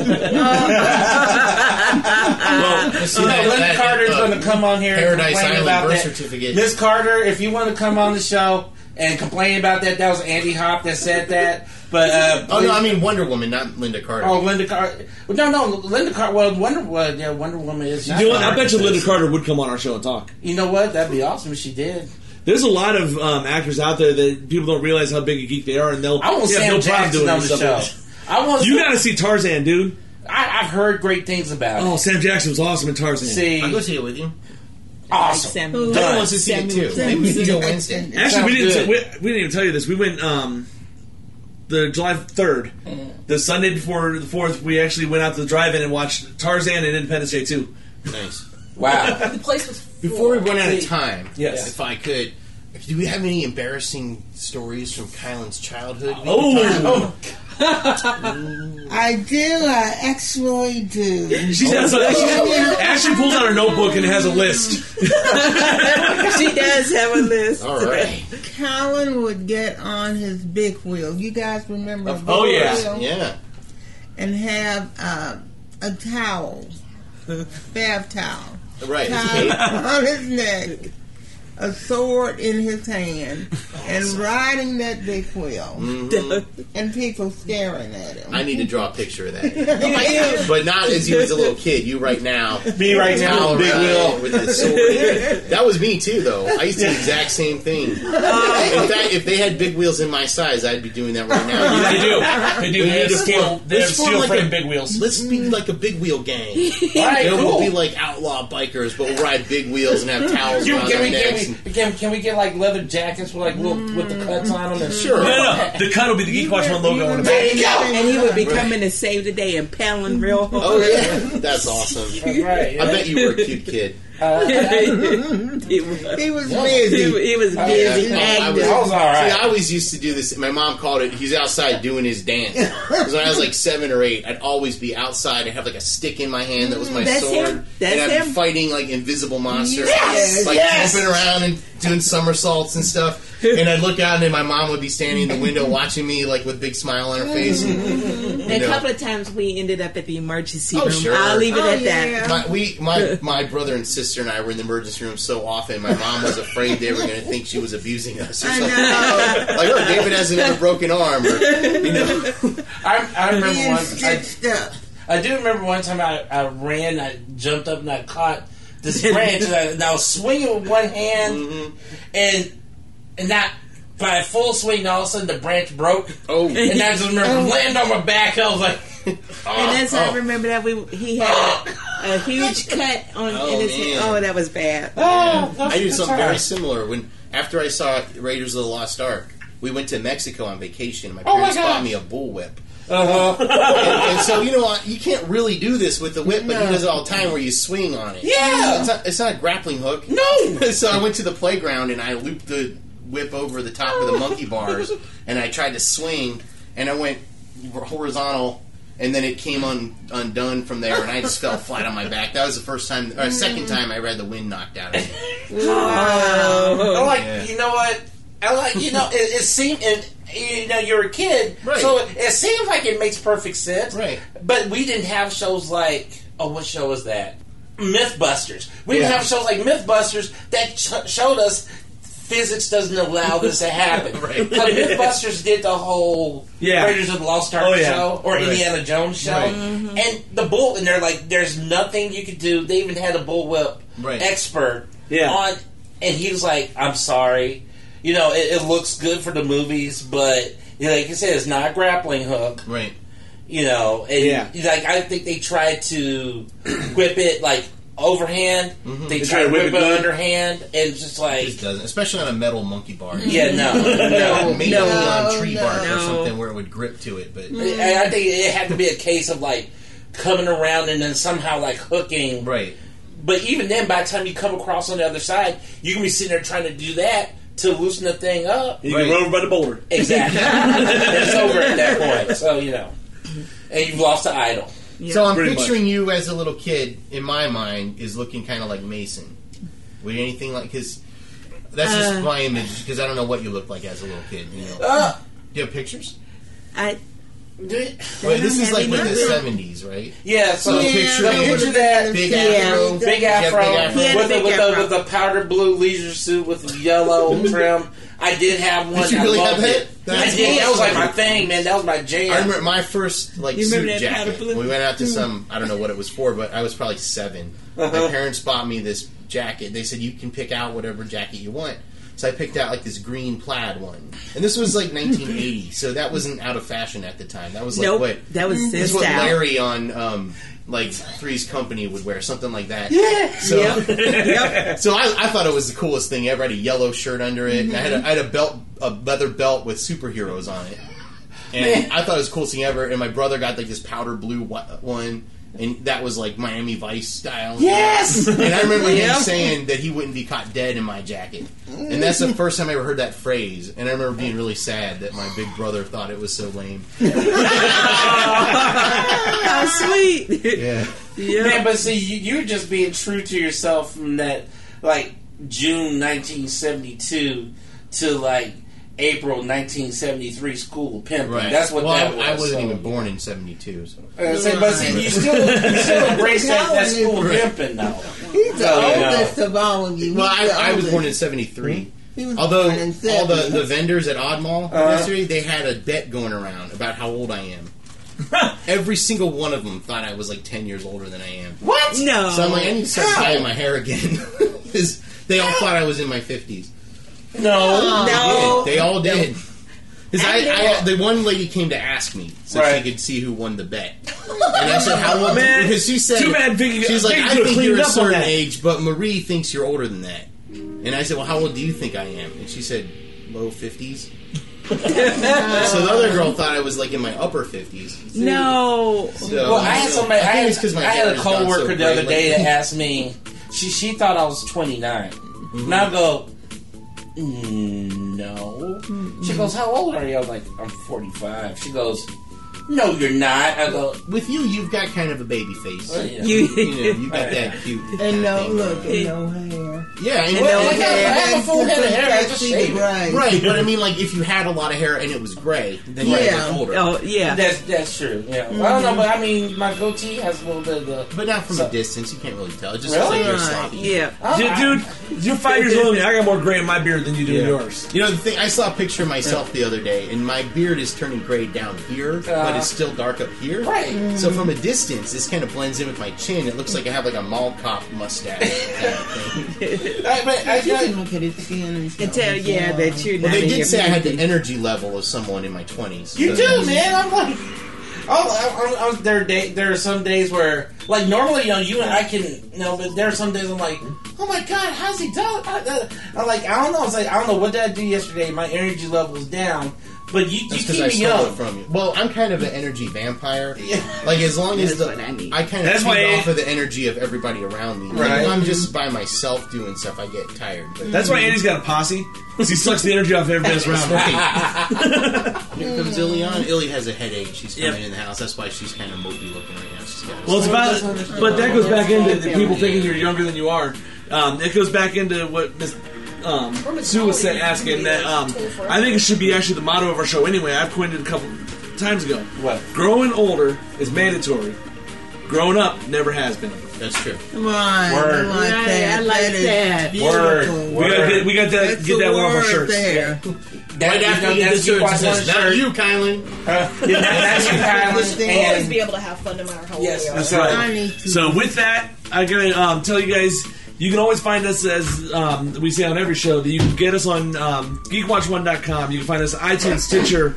Well, Linda Carter's going to come on here and Paradise complain Island about birth that. certificate. Miss Carter, if you want to come on the show and complain about that was Andy Hop that said that. But oh no, I mean Wonder Woman, not Linda Carter. Oh, Linda Carter. No, Linda Carter. Well, Wonder Woman is. You know what? I bet you Linda Carter would come on our show and talk. You know what? That'd be awesome if she did. There's a lot of actors out there that people don't realize how big a geek they are, and they'll. I want Sam Jackson on the show. You got to see Tarzan, dude. I've heard great things about it. Oh, Sam Jackson was awesome in Tarzan. See, I'll go see it with you. Awesome. Dylan wants to see it too. Maybe we can go Wednesday. Actually, we didn't even tell you this. We went the July 3rd, the Sunday before the 4th. We actually went out to the drive-in and watched Tarzan and Independence Day 2. Nice. Wow. The place was full. Before we run out of time, yes, if I could, do we have any embarrassing stories from Kylan's childhood? I do. I actually do. She actually pulls out her notebook and has a list. She does have a list. All right. Colin would get on his big wheel. You guys remember? Oh yeah, wheel? Yeah. And have a towel bath towel. Right. Tied on his neck, a sword in his hand, and riding that big wheel. Mm-hmm. And people staring at him. I need to draw a picture of that. But not as you as a little kid. You right now. Me right now, big wheel. With the sword. That was me too, though. I used to do the exact same thing. In fact, if they had big wheels in my size, I'd be doing that right now. They do. They have steel frame big wheels. Let's be like a big wheel gang. Right, cool. We'll be like outlaw bikers, but we'll ride big wheels and have towels around our necks. Can we get like leather jackets with like little with the cuts on them? And sure. No. The cut will be the Geek Watch One logo on the back. There you go. And he would be coming to save the day and paddling real hard. Oh yeah, that's awesome. That's right. Yeah. I bet you were a cute kid. He was busy. He was busy. I was all right. See, I always used to do this. My mom called it, he's outside doing his dance. Because when I was like 7 or 8, I'd always be outside. I'd have like a stick in my hand that was my That's sword. him. That's and I'd be him. fighting like invisible monsters. Yes. Like Yes. jumping around and doing somersaults and stuff. And I'd look out and my mom would be standing in the window watching me like with a big smile on her face. And, A couple of times we ended up at the emergency room. Sure. I'll leave it at that. My brother and sister and I were in the emergency room so often. My mom was afraid they were going to think she was abusing us or something. Like, oh, David has another broken arm. Or, you know. I remember one. I do remember one time I ran. I jumped up and I caught this branch and I was swinging with one hand and not. By a full swing, all of a sudden the branch broke. Oh, and I just remember land on my back. I was like, and I remember that he had a huge cut on in his head. Oh, that was bad. I did something very similar after I saw Raiders of the Lost Ark. We went to Mexico on vacation. My parents bought me a bullwhip. And so, you know, you can't really do this with the whip, but he does it all the time where you swing on it. Yeah, it's not a grappling hook. No. So I went to the playground and I looped the whip over the top of the monkey bars, and I tried to swing, and I went horizontal, and then it came undone from there, and I just fell flat on my back. That was the first time, or second time I read the wind knocked out of me. I'm like, you know what? I like, you know, it seemed, and you know, you're a kid, right. So it seems like it makes perfect sense, right? But we didn't have shows like, what show was that? Mythbusters. We didn't have shows like Mythbusters that showed us physics doesn't allow this to happen. Right. So Mythbusters did the whole Raiders of the Lost Ark show or Indiana Jones show, and the bull. And they're like, "There's nothing you could do." They even had a bullwhip expert on, and he was like, "I'm sorry, you know, it looks good for the movies, but you know, like you said, it's not a grappling hook, right? You know, and like I think they tried to whip it like." Overhand, they try to whip it underhand, and it's just like it doesn't, especially on a metal monkey bar. Yeah, maybe on tree bark or something where it would grip to it. But I think it had to be a case of like coming around and then somehow like hooking. Right. But even then, by the time you come across on the other side, you can be sitting there trying to do that to loosen the thing up. You can run over by the boulder. Exactly. It's over at that point. So you know, and you've lost the idol. Yeah. So I'm picturing you as a little kid, in my mind, is looking kind of like Mason. Were you anything like... Because that's just my image, because I don't know what you look like as a little kid. You know? Do you have pictures? This is like with the 70s, right? Yeah, so picture that big afro with the powder blue leisure suit with yellow trim. I did have one. Did you really have that? I did. That was like my thing, man. That was my jam. I remember my first suit jacket. We went out to some, I don't know what it was for, but I was probably 7. My parents bought me this jacket. They said you can pick out whatever jacket you want. So I picked out like this green plaid one, and this was like 1980, so that wasn't out of fashion at the time. That was like that was this what Larry on like Three's Company would wear, something like that. Yeah. So, so I thought it was the coolest thing ever. I had a yellow shirt under it, and I had a leather belt with superheroes on it, and I thought it was the coolest thing ever. And my brother got like this powder blue one. And that was like Miami Vice style. Yes! And I remember him saying that he wouldn't be caught dead in my jacket. And that's the first time I ever heard that phrase. And I remember being really sad that my big brother thought it was so lame. How sweet. Yeah. Man, but see, you're just being true to yourself from that, like, June 1972 to, like, April 1973 school pimping. Right. That's what that was. I wasn't even born in 72. So. But see, you still embrace that school pimping now. He's the oldest of all of you. Well, I was born in 73. Although all the vendors at Odd Mall yesterday, they had a bet going around about how old I am. Every single one of them thought I was like 10 years older than I am. What? No. So I'm like, I need to start dyeing my hair again. Because they all thought I was in my 50s. No. They all did. Because the one lady came to ask me so she could see who won the bet. And I said, how old? Because she said, too bad Vicky, she's like, I think you're a up certain age, but Marie thinks you're older than that. And I said, well, how old do you think I am? And she said, low 50s. So the other girl thought I was like in my upper 50s. No. So, well, I had somebody. I had a coworker the other day that lately. asked me. She thought I was 29. And I go, no. She goes, how old are you? I was like, I'm 45. She goes, no, you're not. I go, with you've got kind of a baby face. Yeah. You got that cute. And no look, and no hair. Yeah, and I have a full head of hair. I just shave it. Right, but I mean, like, if you had a lot of hair and it was gray, then you look older. Oh, yeah. That's true. Yeah. Well, I don't know, but I mean, my goatee has a little bit of the... But not from a distance. You can't really tell. It just looks like you're sloppy. Yeah. Dude, you're 5 years older than me. I got more gray in my beard than you do in yours. You know, the thing, I saw a picture of myself the other day, and my beard is turning gray down here, but it's still dark up here. Right. So from a distance, this kind of blends in with my chin. It looks like I have like a mall cop mustache kind of thing. You can look at his skin and tell, that you're not. Well, they in did your say I had the 50s. energy level of someone in my 20s. You do, man. I'm like... there are some days where, like, normally, you and I can, but there are some days I'm like, oh my god, how's he done? I'm like, I don't know. It's like, I don't know, what did I do yesterday? My energy level's down. But you keep me young. From you. Well, I'm kind of an energy vampire. Yeah. Like, as long as I kind of feed off of the energy of everybody around me. Like, if I'm just by myself doing stuff, I get tired. But that's why Andy's got a posse. Because he sucks the energy off everybody else around him. Here comes Illiana. Illy has a headache. She's coming in the house. That's why she's kind of mopey looking right now. She's got it's about... But that goes back into the people thinking you're younger than you are. It goes back into what Sue was asking that I think it should be actually the motto of our show anyway. I've coined it a couple times ago. What? Growing older is mandatory. Growing up never has been. That's true. Come on. Word. I like that. Word. We got that. Get that one off our shirts. There. Right after you get the shirts, not you, Kylan. That's you, Kylan. We'll always be able to have fun no matter how old we are. That's right. So with that, I gotta tell you guys. You can always find us, as we say on every show, that you can get us on GeekWatch1.com. You can find us on iTunes, Stitcher,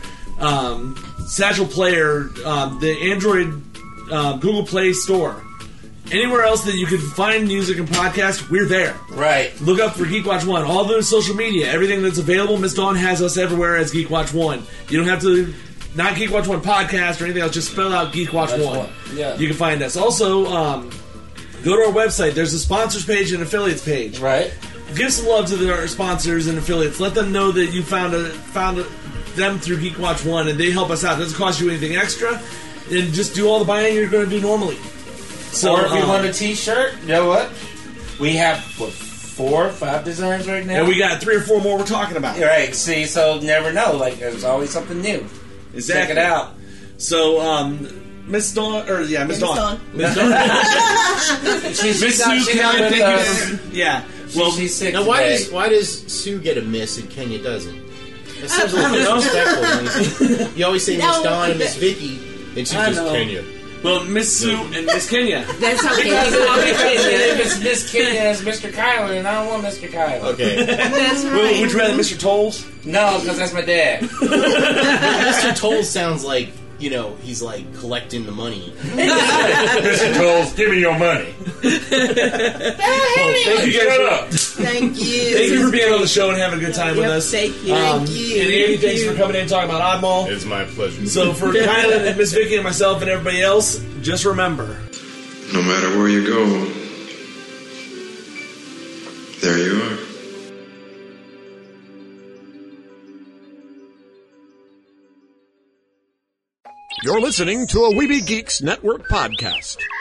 Satchel Player, the Android Google Play Store. Anywhere else that you can find music and podcasts, we're there. Right. Look up for Geek Watch 1. All the social media, everything that's available, Miss Dawn has us everywhere as Geek Watch 1. You don't have to, not Geek Watch 1 podcast or anything else, just spell out Geek Watch 1. Yeah. You can find us. Also, go to our website. There's a sponsors page and affiliates page. Right. Give some love to our sponsors and affiliates. Let them know that you found them through Geek Watch 1 and they help us out. It doesn't cost you anything extra. And just do all the buying you're going to do normally. So, or if you want a t-shirt, you know what? We have, 4 or 5 designs right now? And we got 3 or 4 more we're talking about. Right, see, so never know. Like, there's always something new. Exactly. Check it out. So, Miss Dawn, Miss Dawn. Miss Sue, thank you. Yeah. Well, she's sick. Now, why does Sue get a miss and Kenya doesn't? That seems a little disrespectful. You always say Miss Dawn and Miss Vicky, and she just Kenya. Well, Miss Sue and Miss Kenya. That's okay. If it's Miss Kenya, it's Mr. Kyler, and I don't want Mr. Kyler. Okay. That's right. Would you rather Mr. Tolles? No, because that's my dad. Mr. Tolles sounds like, he's like collecting the money. Mr. Tolles, give me your money. Thank you guys. Thank you. Thank you for being on the show and having a good time with us. Thank you. Thank you. And Andy, thanks for coming in and talking about Oddball. It's my pleasure. So for Kylan and Miss Vicky and myself and everybody else, just remember, no matter where you go, there you are. You're listening to a Weeby Geeks Network podcast.